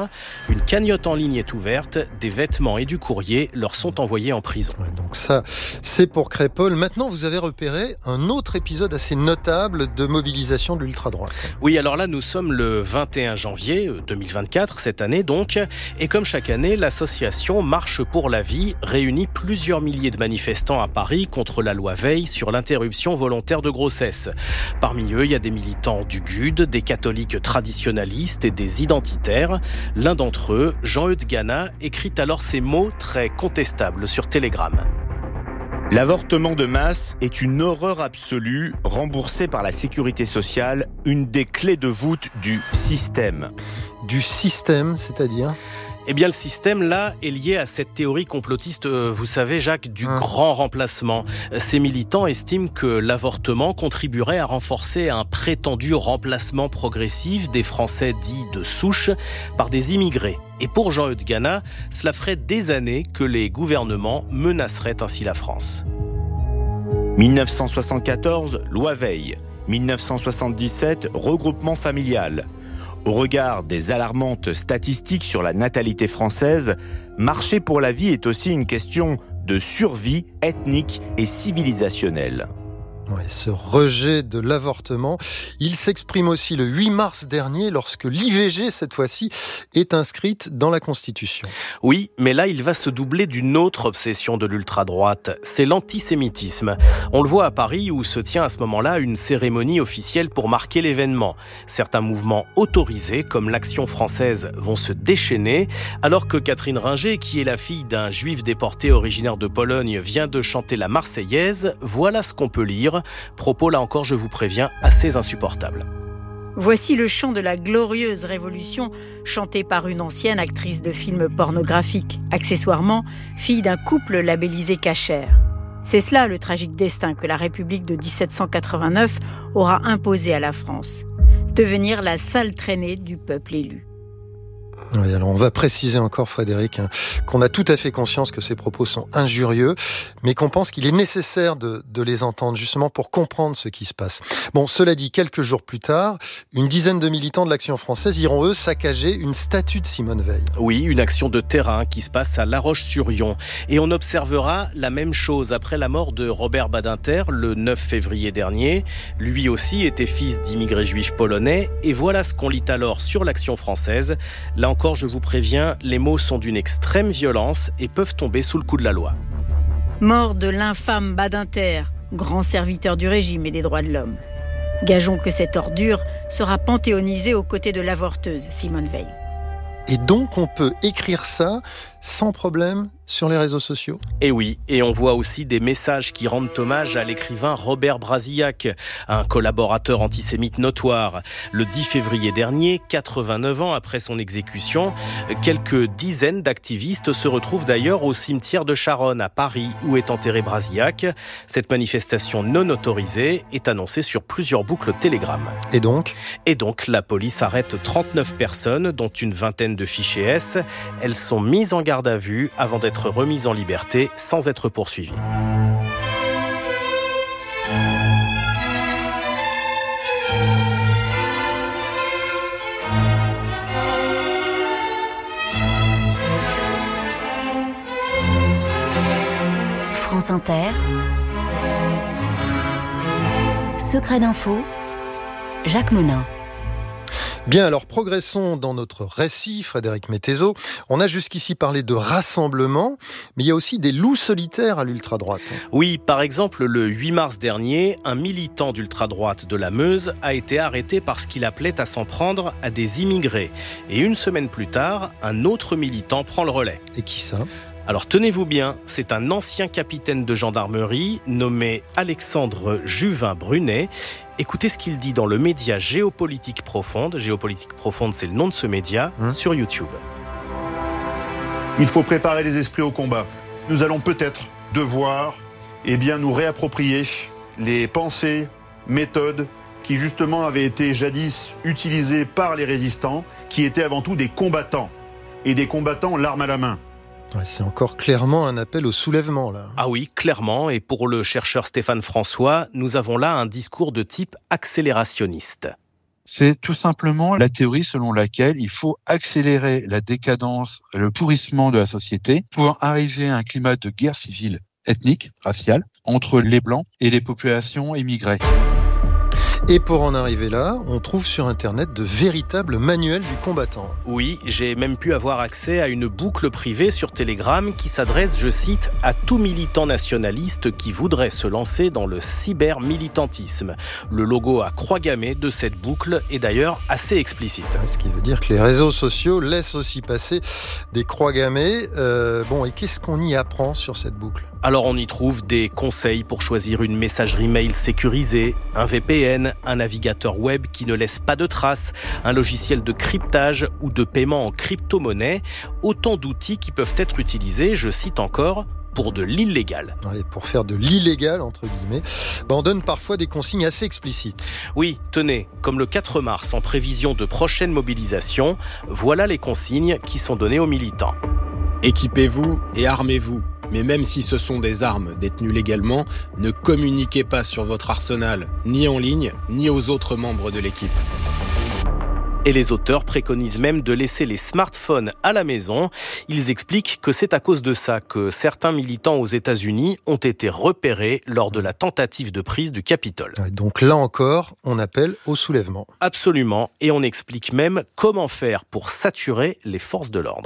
Une cagnotte en ligne est ouverte, des vêtements et du courrier leur sont envoyés en prison. Ouais, donc ça, c'est pour Crépol. Maintenant, vous avez repéré un autre épisode assez notable de mobilisation de l'ultra-droite. Oui, alors là, nous sommes le 21 janvier 2024, cette année donc, et comme chaque année, l'association Marche pour la vie réunit plusieurs milliers de manifestants à Paris contre la loi Veil sur l'interruption volontaire de grossesse. Parmi eux, il y a des militants du GUD, des catholiques traditionnalistes et des identitaires. L'un d'entre eux, Jean-Eudes Gana, écrit alors ces mots très contestables sur Telegram. L'avortement de masse est une horreur absolue, remboursée par la sécurité sociale, une des clés de voûte du système. Du système, c'est-à-dire ? Eh bien, le système, là, est lié à cette théorie complotiste, vous savez, Jacques, du grand remplacement. Ces militants estiment que l'avortement contribuerait à renforcer un prétendu remplacement progressif des Français dits de souche par des immigrés. Et pour Jean-Eudes Gana, cela ferait des années que les gouvernements menaceraient ainsi la France. 1974, loi Veil. 1977, regroupement familial. Au regard des alarmantes statistiques sur la natalité française, marcher pour la vie est aussi une question de survie ethnique et civilisationnelle. Ouais, ce rejet de l'avortement, il s'exprime aussi le 8 mars dernier lorsque l'IVG, cette fois-ci, est inscrite dans la Constitution. Oui, mais là, il va se doubler d'une autre obsession de l'ultra-droite, c'est l'antisémitisme. On le voit à Paris où se tient à ce moment-là une cérémonie officielle pour marquer l'événement. Certains mouvements autorisés, comme l'Action française, vont se déchaîner, alors que Catherine Ringer, qui est la fille d'un juif déporté originaire de Pologne, vient de chanter la Marseillaise. Voilà ce qu'on peut lire. Propos, là encore, je vous préviens, assez insupportable. Voici le chant de la glorieuse révolution, chanté par une ancienne actrice de films pornographiques, accessoirement fille d'un couple labellisé Kasher. C'est cela le tragique destin que la République de 1789 aura imposé à la France. Devenir la sale traînée du peuple élu. Oui, alors on va préciser encore, Frédéric, qu'on a tout à fait conscience que ces propos sont injurieux, mais qu'on pense qu'il est nécessaire de les entendre, justement pour comprendre ce qui se passe. Bon, cela dit, quelques jours plus tard, une dizaine de militants de l'Action française iront, eux, saccager une statue de Simone Veil. Oui, une action de terrain qui se passe à La Roche-sur-Yon. Et on observera la même chose après la mort de Robert Badinter, le 9 février dernier. Lui aussi était fils d'immigrés juifs polonais. Et voilà ce qu'on lit alors sur l'Action française. Là encore, je vous préviens, les mots sont d'une extrême violence et peuvent tomber sous le coup de la loi. Mort de l'infâme Badinter, grand serviteur du régime et des droits de l'homme. Gageons que cette ordure sera panthéonisée aux côtés de l'avorteuse Simone Veil. Et donc on peut écrire ça sans problème sur les réseaux sociaux. Et oui, et on voit aussi des messages qui rendent hommage à l'écrivain Robert Brasillac, un collaborateur antisémite notoire. Le 10 février dernier, 89 ans après son exécution, quelques dizaines d'activistes se retrouvent d'ailleurs au cimetière de Charonne à Paris où est enterré Brasillac. Cette manifestation non autorisée est annoncée sur plusieurs boucles Telegram. Et donc, la police arrête 39 personnes, dont une vingtaine de fichés S. Elles sont mises en garde à vue avant d'être remises en liberté sans être poursuivies. France Inter, Secret d'info, Jacques Monin. Bien, alors progressons dans notre récit, Frédéric Mettezo. On a jusqu'ici parlé de rassemblement, mais il y a aussi des loups solitaires à l'ultra-droite. Oui, par exemple, le 8 mars dernier, un militant d'ultra-droite de la Meuse a été arrêté parce qu'il appelait à s'en prendre à des immigrés. Et une semaine plus tard, un autre militant prend le relais. Et qui ça ? Alors tenez-vous bien, c'est un ancien capitaine de gendarmerie nommé Alexandre Juvin-Brunet. Écoutez ce qu'il dit dans le média Géopolitique Profonde. Géopolitique Profonde, c'est le nom de ce média, sur YouTube. Il faut préparer les esprits au combat. Nous allons peut-être devoir nous réapproprier les pensées, méthodes qui justement avaient été jadis utilisées par les résistants, qui étaient avant tout des combattants, et des combattants l'arme à la main. Ouais, c'est encore clairement un appel au soulèvement, là. Ah oui, clairement. Et pour le chercheur Stéphane François, nous avons là un discours de type accélérationniste. C'est tout simplement la théorie selon laquelle il faut accélérer la décadence, le pourrissement de la société pour arriver à un climat de guerre civile ethnique, raciale, entre les Blancs et les populations immigrées. Et pour en arriver là, on trouve sur Internet de véritables manuels du combattant. Oui, j'ai même pu avoir accès à une boucle privée sur Telegram qui s'adresse, je cite, à tout militant nationaliste qui voudrait se lancer dans le cyber-militantisme. Le logo à croix gammée de cette boucle est d'ailleurs assez explicite. Ce qui veut dire que les réseaux sociaux laissent aussi passer des croix gammées. Et qu'est-ce qu'on y apprend sur cette boucle ? Alors on y trouve des conseils pour choisir une messagerie mail sécurisée, un VPN, un navigateur web qui ne laisse pas de traces, un logiciel de cryptage ou de paiement en crypto-monnaie. Autant d'outils qui peuvent être utilisés, je cite encore, pour de l'illégal. Et pour faire de l'illégal, entre guillemets, on donne parfois des consignes assez explicites. Oui, tenez, comme le 4 mars en prévision de prochaine mobilisation, voilà les consignes qui sont données aux militants. Équipez-vous et armez-vous. Mais même si ce sont des armes détenues légalement, ne communiquez pas sur votre arsenal, ni en ligne, ni aux autres membres de l'équipe. Et les auteurs préconisent même de laisser les smartphones à la maison. Ils expliquent que c'est à cause de ça que certains militants aux États-Unis ont été repérés lors de la tentative de prise du Capitole. Donc là encore, on appelle au soulèvement. Absolument, et on explique même comment faire pour saturer les forces de l'ordre.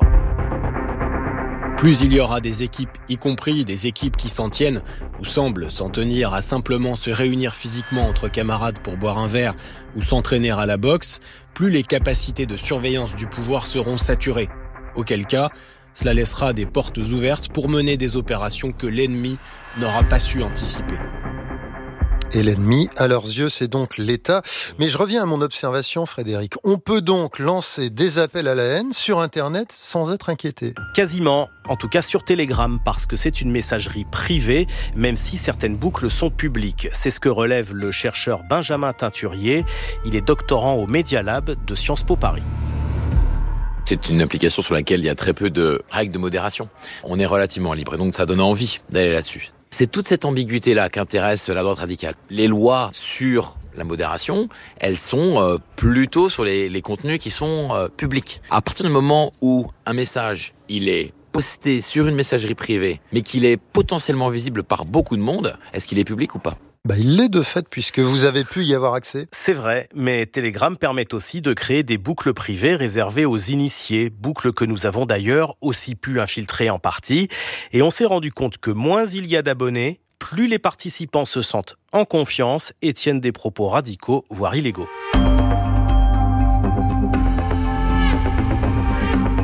Plus il y aura des équipes, y compris des équipes qui s'en tiennent, ou semblent s'en tenir à simplement se réunir physiquement entre camarades pour boire un verre ou s'entraîner à la boxe, plus les capacités de surveillance du pouvoir seront saturées. Auquel cas, cela laissera des portes ouvertes pour mener des opérations que l'ennemi n'aura pas su anticiper. Et l'ennemi, à leurs yeux, c'est donc l'État. Mais je reviens à mon observation, Frédéric. On peut donc lancer des appels à la haine sur Internet sans être inquiété. Quasiment, en tout cas sur Telegram, parce que c'est une messagerie privée, même si certaines boucles sont publiques. C'est ce que relève le chercheur Benjamin Teinturier. Il est doctorant au Media Lab de Sciences Po Paris. C'est une application sur laquelle il y a très peu de règles de modération. On est relativement libre et donc ça donne envie d'aller là-dessus. C'est toute cette ambiguïté-là qu'intéresse la droite radicale. Les lois sur la modération, elles sont plutôt sur les contenus qui sont publics. À partir du moment où un message, il est posté sur une messagerie privée, mais qu'il est potentiellement visible par beaucoup de monde, est-ce qu'il est public ou pas ? Il l'est de fait, puisque vous avez pu y avoir accès. C'est vrai, mais Telegram permet aussi de créer des boucles privées réservées aux initiés, boucles que nous avons d'ailleurs aussi pu infiltrer en partie. Et on s'est rendu compte que moins il y a d'abonnés, plus les participants se sentent en confiance et tiennent des propos radicaux, voire illégaux.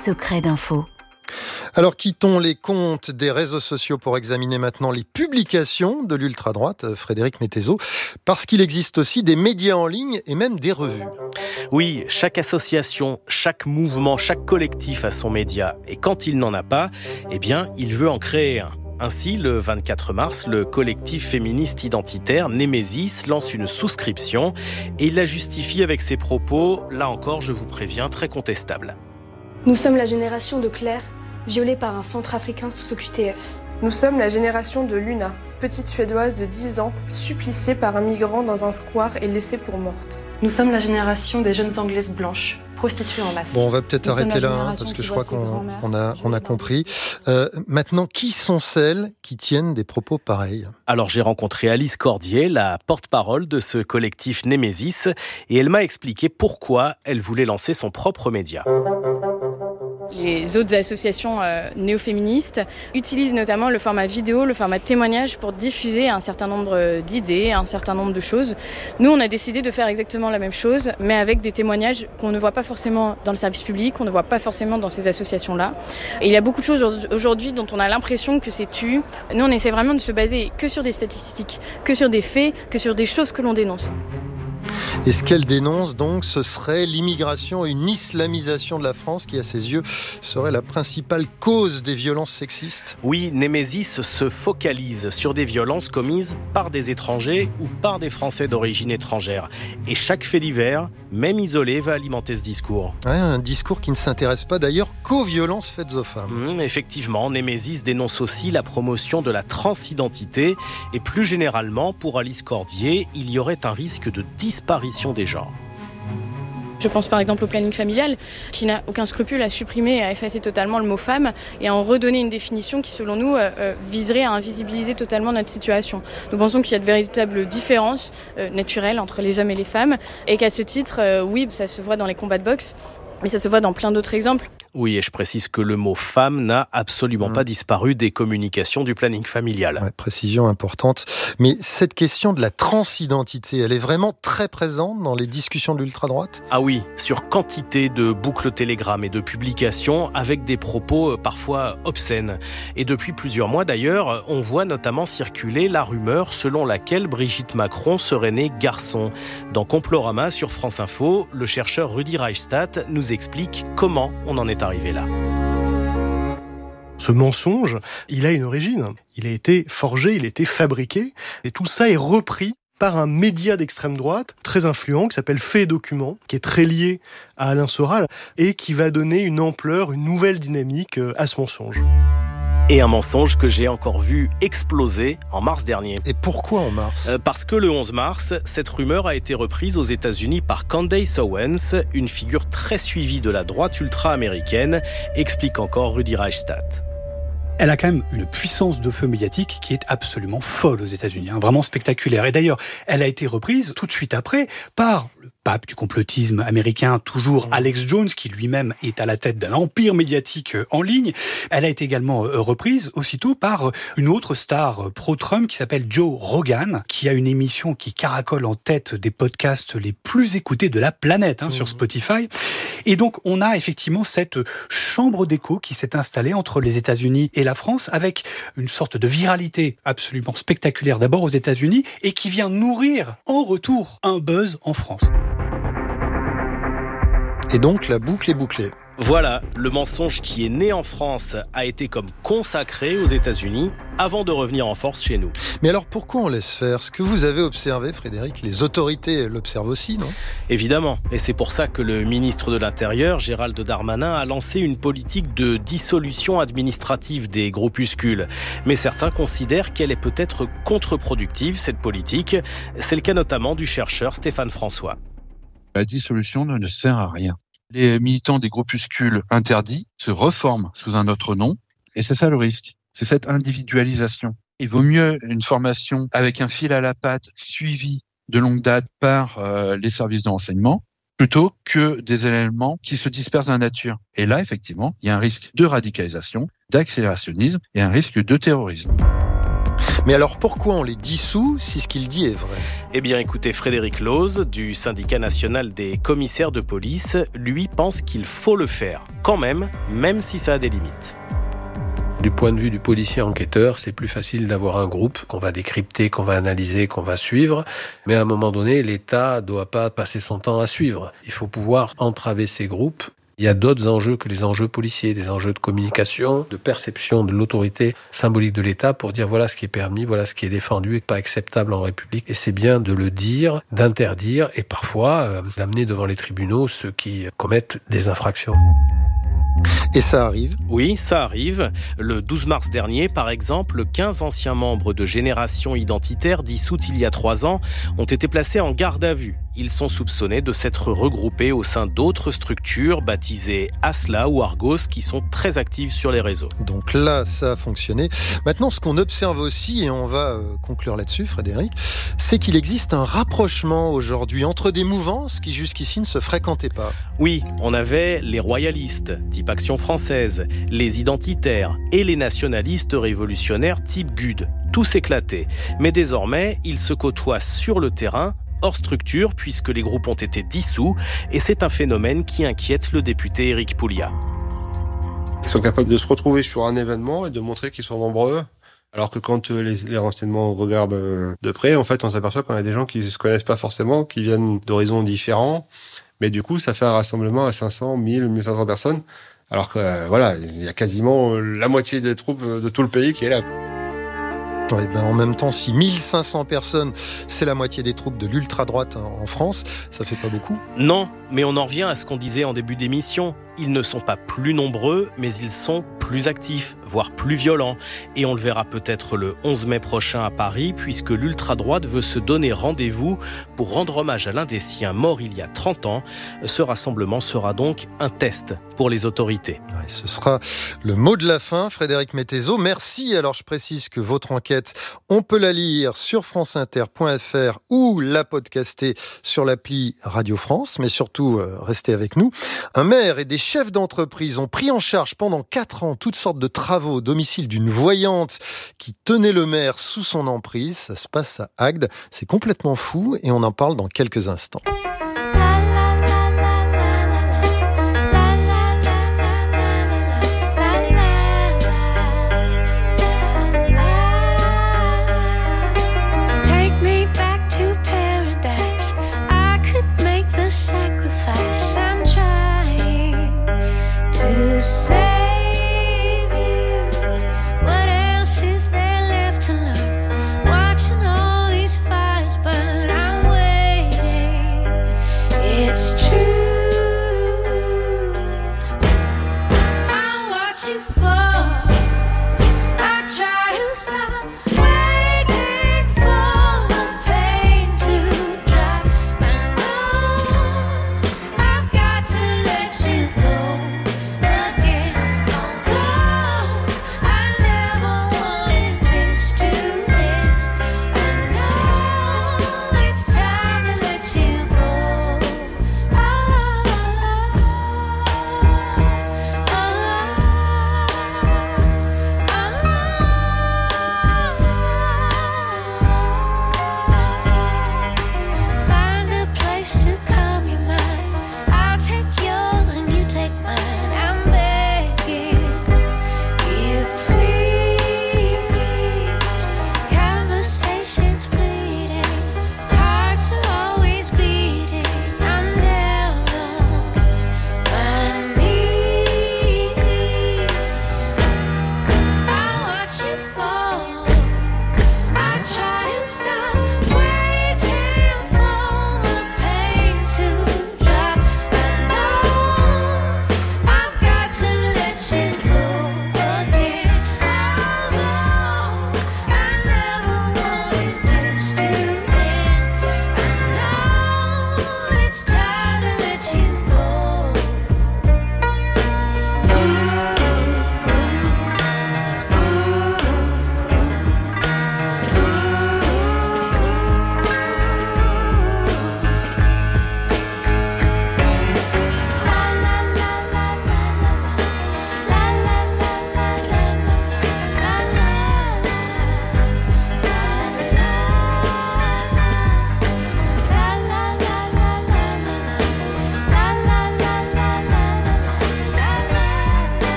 secret d'info. Alors quittons les comptes des réseaux sociaux pour examiner maintenant les publications de l'ultra-droite, Frédéric Mettezo, parce qu'il existe aussi des médias en ligne et même des revues. Oui, chaque association, chaque mouvement, chaque collectif a son média. Et quand il n'en a pas, eh bien, il veut en créer un. Ainsi, le 24 mars, le collectif féministe identitaire Némésis lance une souscription et il la justifie avec ses propos, là encore, je vous préviens, très contestables. Nous sommes la génération de Claire, violée par un centrafricain sous OQTF. Nous sommes la génération de Luna, petite Suédoise de 10 ans, suppliciée par un migrant dans un square et laissée pour morte. Nous sommes la génération des jeunes Anglaises blanches, prostituées en masse. Bon, on va peut-être arrêter là, parce que je crois qu'on a compris. Maintenant, qui sont celles qui tiennent des propos pareils ? Alors, j'ai rencontré Alice Cordier, la porte-parole de ce collectif Némésis, et elle m'a expliqué pourquoi elle voulait lancer son propre média. Les autres associations néo-féministes utilisent notamment le format vidéo, le format témoignage pour diffuser un certain nombre d'idées, un certain nombre de choses. Nous, on a décidé de faire exactement la même chose, mais avec des témoignages qu'on ne voit pas forcément dans le service public, qu'on ne voit pas forcément dans ces associations-là. Et il y a beaucoup de choses aujourd'hui dont on a l'impression que c'est tu. Nous, on essaie vraiment de se baser que sur des statistiques, que sur des faits, que sur des choses que l'on dénonce. Et ce qu'elle dénonce donc, ce serait l'immigration et une islamisation de la France qui, à ses yeux, serait la principale cause des violences sexistes. Oui, Némésis se focalise sur des violences commises par des étrangers ou par des Français d'origine étrangère. Et chaque fait divers, même isolé, va alimenter ce discours. Ouais, un discours qui ne s'intéresse pas d'ailleurs qu'aux violences faites aux femmes. Effectivement, Némésis dénonce aussi la promotion de la transidentité. Et plus généralement, pour Alice Cordier, il y aurait un risque de disparition des genres. Je pense par exemple au planning familial, qui n'a aucun scrupule à supprimer et à effacer totalement le mot femme et à en redonner une définition qui, selon nous, viserait à invisibiliser totalement notre situation. Nous pensons qu'il y a de véritables différences naturelles entre les hommes et les femmes et qu'à ce titre, oui, ça se voit dans les combats de boxe, mais ça se voit dans plein d'autres exemples. Oui, et je précise que le mot femme n'a absolument pas disparu des communications du planning familial. Ouais, précision importante. Mais cette question de la transidentité, elle est vraiment très présente dans les discussions de l'ultra-droite ? Ah oui, sur quantité de boucles Telegram et de publications avec des propos parfois obscènes. Et depuis plusieurs mois d'ailleurs, on voit notamment circuler la rumeur selon laquelle Brigitte Macron serait née garçon. Dans Complorama sur France Info, le chercheur Rudi Reichstadt nous explique comment on en est arrivé là. Ce mensonge, il a une origine. Il a été forgé, il a été fabriqué. Et tout ça est repris par un média d'extrême droite très influent qui s'appelle Fait et Documents, qui est très lié à Alain Soral et qui va donner une ampleur, une nouvelle dynamique à ce mensonge. Et un mensonge que j'ai encore vu exploser en mars dernier. Et pourquoi en mars ? Parce que le 11 mars, cette rumeur a été reprise aux États-Unis par Candace Owens, une figure très suivie de la droite ultra-américaine, explique encore Rudi Reichstadt. Elle a quand même une puissance de feu médiatique qui est absolument folle aux États-Unis, vraiment spectaculaire. Et d'ailleurs, elle a été reprise tout de suite après par le pape du complotisme américain, toujours Alex Jones, qui lui-même est à la tête d'un empire médiatique en ligne. Elle a été également reprise aussitôt par une autre star pro-Trump qui s'appelle Joe Rogan, qui a une émission qui caracole en tête des podcasts les plus écoutés de la planète sur Spotify. Et donc, on a effectivement cette chambre d'écho qui s'est installée entre les États-Unis et la France, avec une sorte de viralité absolument spectaculaire d'abord aux États-Unis et qui vient nourrir en retour un buzz en France. Et donc, la boucle est bouclée. Voilà, le mensonge qui est né en France a été comme consacré aux États-Unis avant de revenir en force chez nous. Mais alors pourquoi on laisse faire ? Ce que vous avez observé, Frédéric, les autorités l'observent aussi, non ? Évidemment, et c'est pour ça que le ministre de l'Intérieur, Gérald Darmanin, a lancé une politique de dissolution administrative des groupuscules. Mais certains considèrent qu'elle est peut-être contre-productive, cette politique. C'est le cas notamment du chercheur Stéphane François. La dissolution ne sert à rien. Les militants des groupuscules interdits se reforment sous un autre nom, et c'est ça le risque. C'est cette individualisation. Il vaut mieux une formation avec un fil à la patte suivi de longue date par les services de renseignement, plutôt que des éléments qui se dispersent dans la nature. Et là, effectivement, il y a un risque de radicalisation, d'accélérationnisme et un risque de terrorisme. Mais alors pourquoi on les dissout si ce qu'il dit est vrai ? Eh bien écoutez, Frédéric Loz, du syndicat national des commissaires de police, lui pense qu'il faut le faire, quand même si ça a des limites. Du point de vue du policier enquêteur, c'est plus facile d'avoir un groupe qu'on va décrypter, qu'on va analyser, qu'on va suivre. Mais à un moment donné, l'État ne doit pas passer son temps à suivre. Il faut pouvoir entraver ces groupes. Il y a d'autres enjeux que les enjeux policiers, des enjeux de communication, de perception de l'autorité symbolique de l'État pour dire voilà ce qui est permis, voilà ce qui est défendu et pas acceptable en République. Et c'est bien de le dire, d'interdire et parfois d'amener devant les tribunaux ceux qui commettent des infractions. Et ça arrive ? Oui, ça arrive. Le 12 mars dernier, par exemple, 15 anciens membres de Génération Identitaire, dissoutes il y a 3 ans, ont été placés en garde à vue. Ils sont soupçonnés de s'être regroupés au sein d'autres structures baptisées Asla ou Argos qui sont très actives sur les réseaux. Donc là, ça a fonctionné. Maintenant, ce qu'on observe aussi, et on va conclure là-dessus, Frédéric, c'est qu'il existe un rapprochement aujourd'hui entre des mouvances qui jusqu'ici ne se fréquentaient pas. Oui, on avait les royalistes, type Action française, les identitaires et les nationalistes révolutionnaires type GUD. Tous éclatés. Mais désormais, ils se côtoient sur le terrain, hors structure, puisque les groupes ont été dissous, et c'est un phénomène qui inquiète le député Éric Pouliat. Ils sont capables de se retrouver sur un événement et de montrer qu'ils sont nombreux, alors que quand les renseignements regardent de près, en fait, on s'aperçoit qu'on a des gens qui ne se connaissent pas forcément, qui viennent d'horizons différents, mais du coup, ça fait un rassemblement à 500, 1000, 1500 personnes, alors que, voilà, il y a quasiment la moitié des troupes de tout le pays qui est là. Ouais, en même temps, si 1500 personnes, c'est la moitié des troupes de l'ultra-droite en France, ça fait pas beaucoup. Non, mais on en revient à ce qu'on disait en début d'émission. Ils ne sont pas plus nombreux, mais ils sont plus actifs, voire plus violents. Et on le verra peut-être le 11 mai prochain à Paris, puisque l'ultra-droite veut se donner rendez-vous pour rendre hommage à l'un des siens mort il y a 30 ans. Ce rassemblement sera donc un test pour les autorités. Ouais, ce sera le mot de la fin, Frédéric Mettezo. Merci. Alors je précise que votre enquête, on peut la lire sur franceinter.fr ou la podcaster sur l'appli Radio France, mais surtout restez avec nous. Un maire et des chefs d'entreprise ont pris en charge pendant 4 ans toutes sortes de travaux au domicile d'une voyante qui tenait le maire sous son emprise. Ça se passe à Agde. C'est complètement fou et on en parle dans quelques instants.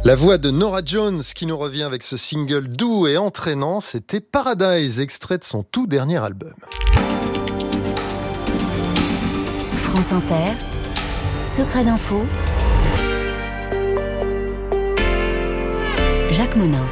La voix de Norah Jones qui nous revient avec ce single doux et entraînant, c'était Paradise, extrait de son tout dernier album. France Inter, Secret d'info, Jacques Monin.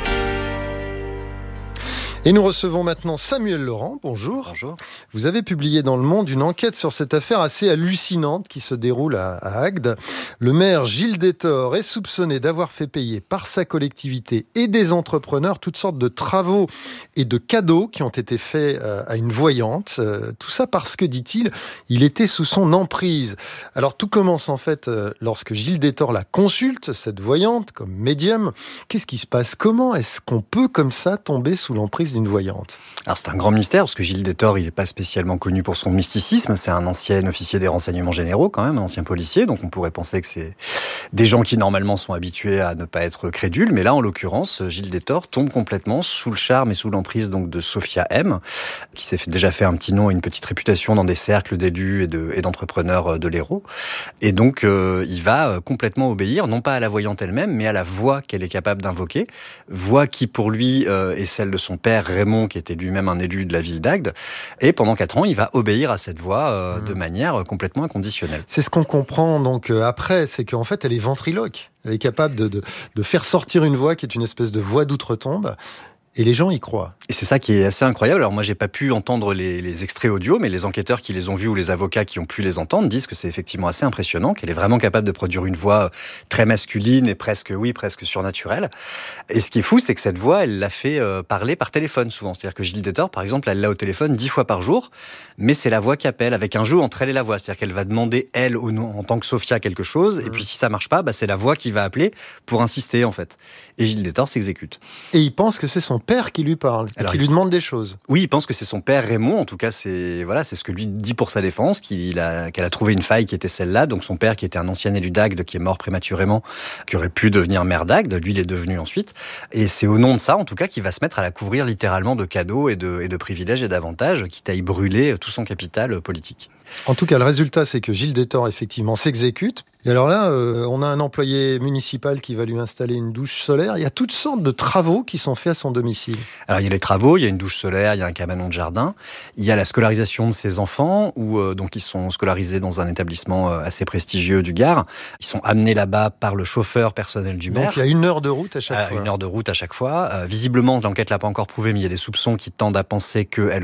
Et nous recevons maintenant Samuel Laurent. Bonjour. Bonjour. Vous avez publié dans Le Monde une enquête sur cette affaire assez hallucinante qui se déroule à Agde. Le maire Gilles Détord est soupçonné d'avoir fait payer par sa collectivité et des entrepreneurs toutes sortes de travaux et de cadeaux qui ont été faits à une voyante. Tout ça parce que, dit-il, il était sous son emprise. Alors tout commence en fait lorsque Gilles Détord la consulte, cette voyante, comme médium. Qu'est-ce qui se passe ? Comment est-ce qu'on peut comme ça tomber sous l'emprise d'une voyante ? Alors c'est un grand mystère, parce que Gilles Détord, il n'est pas spécialement connu pour son mysticisme. C'est un ancien officier des renseignements généraux, quand même, un ancien policier. Donc on pourrait penser que c'est des gens qui, normalement, sont habitués à ne pas être crédules. Mais là, en l'occurrence, Gilles Détord tombe complètement sous le charme et sous l'emprise donc, de Sophia M., qui s'est déjà fait un petit nom et une petite réputation dans des cercles d'élus et d'entrepreneurs de l'Hérault. Et donc, il va complètement obéir, non pas à la voyante elle-même, mais à la voix qu'elle est capable d'invoquer. Voix qui, pour lui, est celle de son père, Raymond, qui était lui-même un élu de la ville d'Agde. Et pendant 4 ans, il va obéir à cette voix de manière complètement inconditionnelle. C'est ce qu'on comprend donc après, c'est qu'en fait, elle est ventriloque. Elle est capable de faire sortir une voix qui est une espèce de voix d'outre-tombe. Et les gens y croient. Et c'est ça qui est assez incroyable. Alors moi, j'ai pas pu entendre les extraits audio, mais les enquêteurs qui les ont vus ou les avocats qui ont pu les entendre disent que c'est effectivement assez impressionnant, qu'elle est vraiment capable de produire une voix très masculine et presque surnaturelle. Et ce qui est fou, c'est que cette voix, elle l'a fait parler par téléphone souvent. C'est-à-dire que Gilles Détord, par exemple, elle l'a au téléphone 10 fois par jour, mais c'est la voix qui appelle, avec un jeu entre elle et la voix. C'est-à-dire qu'elle va demander, elle, en tant que Sophia, quelque chose, et puis si ça marche pas, c'est la voix qui va appeler pour insister, en fait. Et Gilles Détord s'exécute. Et il pense que c'est son père qui lui parle, qui lui demande des choses. Oui, il pense que c'est son père Raymond, en tout cas c'est ce que lui dit pour sa défense, qu'elle a trouvé une faille qui était celle-là, donc son père qui était un ancien élu d'Agde, qui est mort prématurément, qui aurait pu devenir maire d'Agde, lui il est devenu ensuite, et c'est au nom de ça en tout cas qu'il va se mettre à la couvrir littéralement de cadeaux et de privilèges et d'avantages, quitte à y brûler tout son capital politique. En tout cas, le résultat, c'est que Gilles Détord, effectivement, s'exécute. Et alors là, on a un employé municipal qui va lui installer une douche solaire. Il y a toutes sortes de travaux qui sont faits à son domicile. Alors, il y a les travaux, il y a une douche solaire, il y a un cabanon de jardin. Il y a la scolarisation de ses enfants, où donc ils sont scolarisés dans un établissement assez prestigieux du Gard. Ils sont amenés là-bas par le chauffeur personnel du maire. Donc, il y a 1 heure de route à chaque fois. 1 heure de route à chaque fois. Visiblement, l'enquête l'a pas encore prouvé, mais il y a des soupçons qui tendent à penser qu'il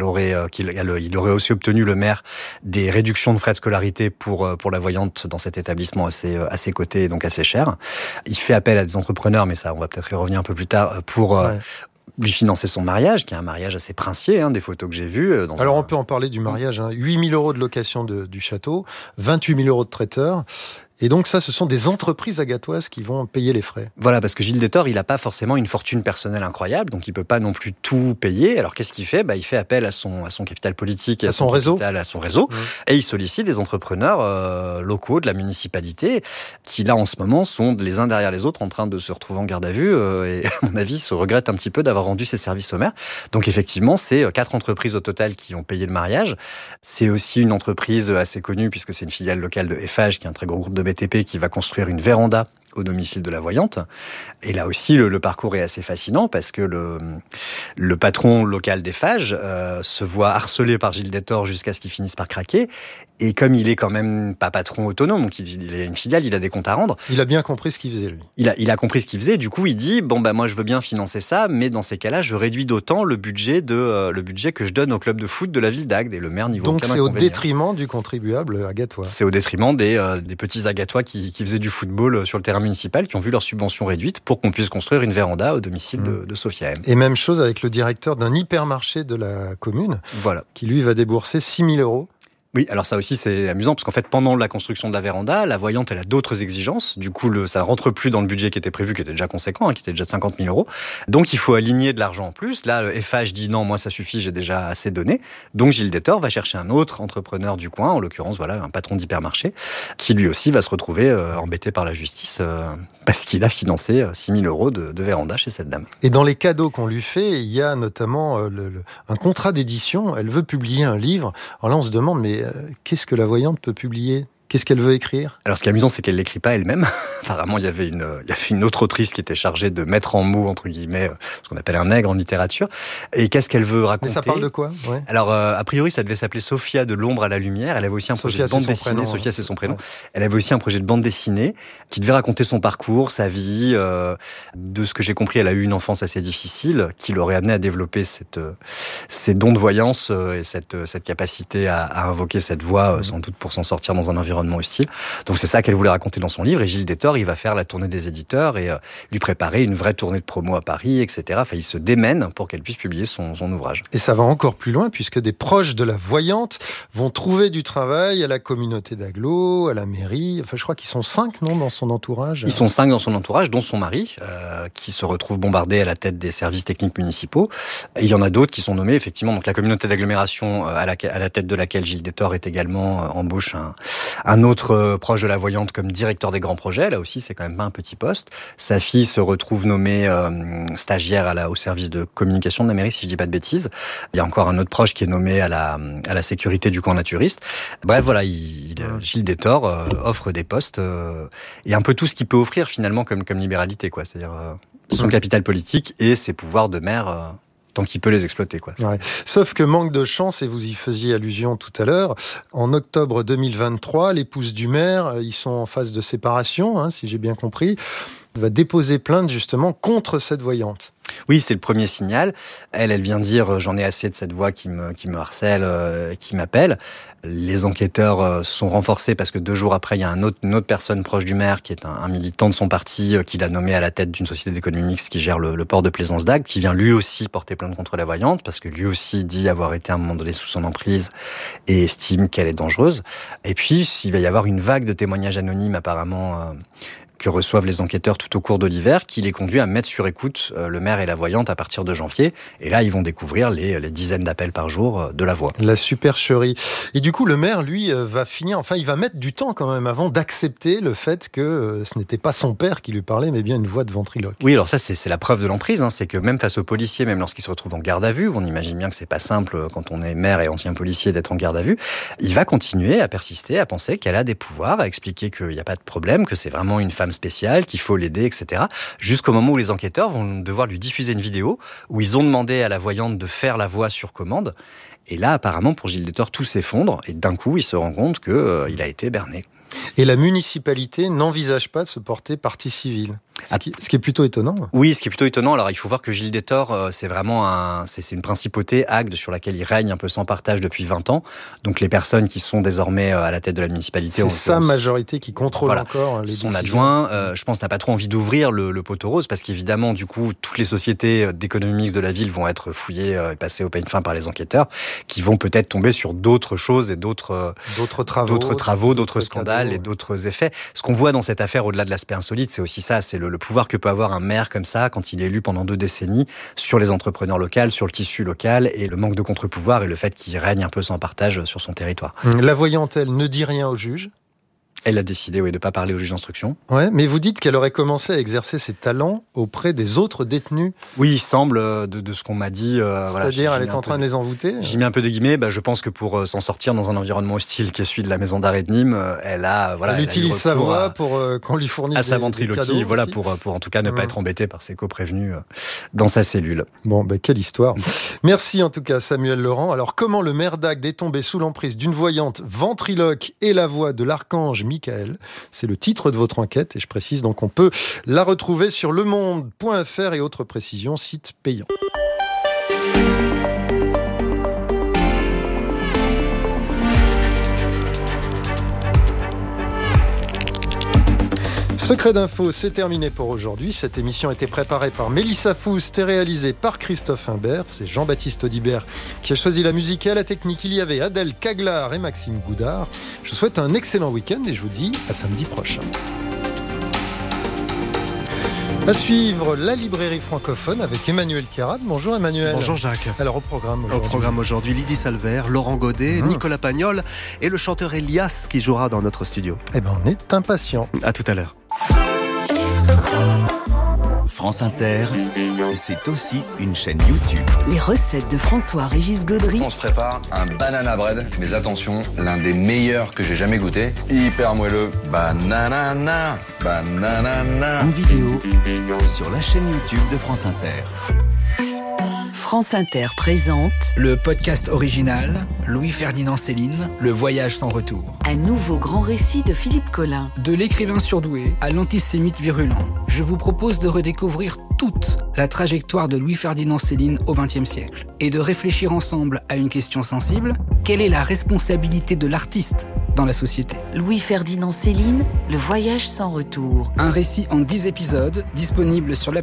aurait aussi obtenu, le maire, des réduction de frais de scolarité pour la voyante dans cet établissement assez coté et donc assez cher. Il fait appel à des entrepreneurs, mais ça, on va peut-être y revenir un peu plus tard, pour lui financer son mariage, qui est un mariage assez princier, des photos que j'ai vues. Alors on peut en parler du mariage. 8 000 € de location du château, 28 000 € de traiteur. Et donc ça, ce sont des entreprises agatoises qui vont payer les frais. Voilà, parce que Gilles Détord, il n'a pas forcément une fortune personnelle incroyable, donc il peut pas non plus tout payer. Alors qu'est-ce qu'il fait ? Il fait appel à son capital politique, à son réseau, et il sollicite des entrepreneurs locaux de la municipalité, qui là en ce moment sont les uns derrière les autres en train de se retrouver en garde à vue, et à mon avis se regrettent un petit peu d'avoir rendu ses services au maire. Donc effectivement, c'est 4 entreprises au total qui ont payé le mariage. C'est aussi une entreprise assez connue, puisque c'est une filiale locale de Eiffage, qui est un très gros groupe de BTP, qui va construire une véranda au domicile de la voyante. Et là aussi, le parcours est assez fascinant, parce que le patron local d'Eiffage se voit harcelé par Gilles Détord jusqu'à ce qu'il finisse par craquer. Et comme il est quand même pas patron autonome, donc il a une filiale, il a des comptes à rendre. Il a bien compris ce qu'il faisait, lui. Il a compris ce qu'il faisait. Du coup, il dit, moi, je veux bien financer ça, mais dans ces cas-là, je réduis d'autant le budget que je donne au club de foot de la ville d'Agde. Et le maire n'y voit aucun inconvénient. Donc c'est au détriment du contribuable agatois. C'est au détriment des petits agatois qui faisaient du football sur le terrain municipal, qui ont vu leur subvention réduite pour qu'on puisse construire une véranda au domicile de Sophia M. Et même chose avec le directeur d'un hypermarché de la commune, qui lui va débourser 6 000 €. Oui, alors ça aussi c'est amusant, parce qu'en fait pendant la construction de la véranda, la voyante elle a d'autres exigences, du coup ça rentre plus dans le budget qui était prévu, qui était déjà conséquent, qui était déjà 50 000 €, donc il faut aligner de l'argent en plus. Là Eiffage dit non, moi ça suffit, j'ai déjà assez donné, donc Gilles Détord va chercher un autre entrepreneur du coin, en l'occurrence un patron d'hypermarché, qui lui aussi va se retrouver embêté par la justice, parce qu'il a financé 6 000 € de véranda chez cette dame. Et dans les cadeaux qu'on lui fait, il y a notamment un contrat d'édition. Elle veut publier un livre, alors là on se demande, mais qu'est-ce que la voyante peut publier ? Qu'est-ce qu'elle veut écrire ? Alors, ce qui est amusant, c'est qu'elle l'écrit pas elle-même. Apparemment, il y avait une autre autrice qui était chargée de mettre en mots, entre guillemets, ce qu'on appelle un nègre en littérature. Et qu'est-ce qu'elle veut raconter ? Mais ça parle de quoi ? Ouais. Alors, a priori, ça devait s'appeler Sophia de l'ombre à la lumière. Elle avait aussi un projet de bande dessinée. Sophia, c'est son prénom. Ouais. Elle avait aussi un projet de bande dessinée qui devait raconter son parcours, sa vie. De ce que j'ai compris, elle a eu une enfance assez difficile qui l'aurait amenée à développer ses dons de voyance et cette capacité à invoquer cette voix, sans doute pour s'en sortir dans un environnement hostile. Donc c'est ça qu'elle voulait raconter dans son livre, et Gilles Détor, il va faire la tournée des éditeurs et lui préparer une vraie tournée de promo à Paris, etc. Enfin, il se démène pour qu'elle puisse publier son ouvrage. Et ça va encore plus loin, puisque des proches de la voyante vont trouver du travail à la communauté d'agglo, à la mairie. Enfin, je crois qu'ils sont 5, non, dans son entourage. Ils sont 5 dans son entourage, dont son mari, qui se retrouve bombardé à la tête des services techniques municipaux. Et il y en a d'autres qui sont nommés, effectivement. Donc la communauté d'agglomération à la tête de laquelle Gilles Détor est également embauche un autre proche de la voyante comme directeur des grands projets. Là aussi, c'est quand même pas un petit poste. Sa fille se retrouve nommée stagiaire au service de communication de la mairie, si je dis pas de bêtises. Il y a encore un autre proche qui est nommé à la sécurité du camp naturiste. Bref, voilà, Gilles Détor offre des postes et un peu tout ce qu'il peut offrir finalement comme libéralité, quoi. C'est-à-dire son capital politique et ses pouvoirs de maire. Tant qu'il peut les exploiter, quoi. Ouais. Sauf que manque de chance, et vous y faisiez allusion tout à l'heure, en octobre 2023, l'épouse du maire, ils sont en phase de séparation, si j'ai bien compris, va déposer plainte justement contre cette voyante. Oui, c'est le premier signal. Elle vient dire « j'en ai assez de cette voix qui me harcèle, qui m'appelle ». Les enquêteurs sont renforcés parce que 2 jours après, il y a une autre personne proche du maire qui est un militant de son parti qu'il a nommé à la tête d'une société d'économie mixte qui gère le port de Plaisance d'Agde, qui vient lui aussi porter plainte contre la voyante parce que lui aussi dit avoir été à un moment donné sous son emprise et estime qu'elle est dangereuse. Et puis, il va y avoir une vague de témoignages anonymes apparemment que reçoivent les enquêteurs tout au cours de l'hiver, qui les conduit à mettre sur écoute le maire et la voyante à partir de janvier. Et là, ils vont découvrir les dizaines d'appels par jour de la voix. La supercherie. Et du coup, le maire, lui, va finir... Enfin, il va mettre du temps quand même avant d'accepter le fait que ce n'était pas son père qui lui parlait, mais bien une voix de ventriloque. Oui, alors ça, c'est la preuve de l'emprise. C'est que même face aux policiers, même lorsqu'ils se retrouvent en garde à vue, on imagine bien que c'est pas simple quand on est maire et ancien policier d'être en garde à vue, il va continuer à persister, à penser qu'elle a des pouvoirs, à expliquer qu'il n'y a pas de problème, que c'est vraiment une femme spéciale, qu'il faut l'aider, etc. Jusqu'au moment où les enquêteurs vont devoir lui diffuser une vidéo où ils ont demandé à la voyante de faire la voix sur commande. Et là, apparemment, pour Gilles Détor, tout s'effondre et d'un coup, il se rend compte qu'il a été berné. Et la municipalité n'envisage pas de se porter partie civile. Ce qui est plutôt étonnant. Oui, ce qui est plutôt étonnant. Alors, il faut voir que Gilles Détor, c'est vraiment c'est une principauté, Agde, sur laquelle il règne un peu sans partage depuis 20 ans. Donc, les personnes qui sont désormais à la tête de la municipalité... C'est sa majorité qui contrôle encore les son décisions. Adjoint, je pense, n'a pas trop envie d'ouvrir le poteau rose parce qu'évidemment, du coup, toutes les sociétés d'économie mixte de la ville vont être fouillées et passées au peigne fin par les enquêteurs qui vont peut-être tomber sur d'autres choses et d'autres travaux, d'autres scandales et d'autres effets. Ce qu'on voit dans cette affaire, au-delà de l'aspect insolite, c'est aussi ça, c'est le pouvoir que peut avoir un maire comme ça quand il est élu pendant 2 décennies sur les entrepreneurs locaux, sur le tissu local et le manque de contre-pouvoir et le fait qu'il règne un peu sans partage sur son territoire. La voyante, elle ne dit rien au juge. Elle a décidé de ne pas parler au juge d'instruction. Ouais, mais vous dites qu'elle aurait commencé à exercer ses talents auprès des autres détenus. Oui, il semble, de ce qu'on m'a dit... C'est-à-dire, elle est en train de les envoûter. J'ai mis un peu de guillemets. Je pense que pour s'en sortir dans un environnement hostile qui est celui de la maison d'arrêt de Nîmes, elle utilise sa voix pour qu'on lui fournisse à sa ventriloquie, pour en tout cas ne pas être embêtée par ses coprévenus dans sa cellule. Bon, quelle histoire. Merci en tout cas Samuel Laurent. Alors, comment le maire d'Agde est tombé sous l'emprise d'une voyante ventriloque et la voix de l'archange Michael. C'est le titre de votre enquête et je précise donc on peut la retrouver sur lemonde.fr et autres précisions, site payant. Secret d'info, c'est terminé pour aujourd'hui. Cette émission a été préparée par Mélissa Foust et réalisée par Christophe Imbert. C'est Jean-Baptiste Audibert qui a choisi la musique et à la technique. Il y avait Adèle Caglar et Maxime Goudard. Je vous souhaite un excellent week-end et je vous dis à samedi prochain. À suivre, la librairie francophone avec Emmanuel Carrade. Bonjour Emmanuel. Bonjour Jacques. Alors au programme aujourd'hui, Lydie Salver, Laurent Godet, Nicolas Pagnol et le chanteur Elias qui jouera dans notre studio. On est impatients. À tout à l'heure. France Inter, c'est aussi une chaîne YouTube. Les recettes de François-Régis Gaudry. On se prépare un banana bread, mais attention, l'un des meilleurs que j'ai jamais goûté. Hyper moelleux. Banana. En vidéo, sur la chaîne YouTube de France Inter. France Inter présente le podcast original Louis-Ferdinand Céline, Le voyage sans retour. Un nouveau grand récit de Philippe Collin. De l'écrivain surdoué à l'antisémite virulent, je vous propose de redécouvrir toute la trajectoire de Louis-Ferdinand Céline au XXe siècle et de réfléchir ensemble à une question sensible: quelle est la responsabilité de l'artiste dans la société? Louis-Ferdinand Céline, Le voyage sans retour. Un récit en 10 épisodes, disponible sur l'application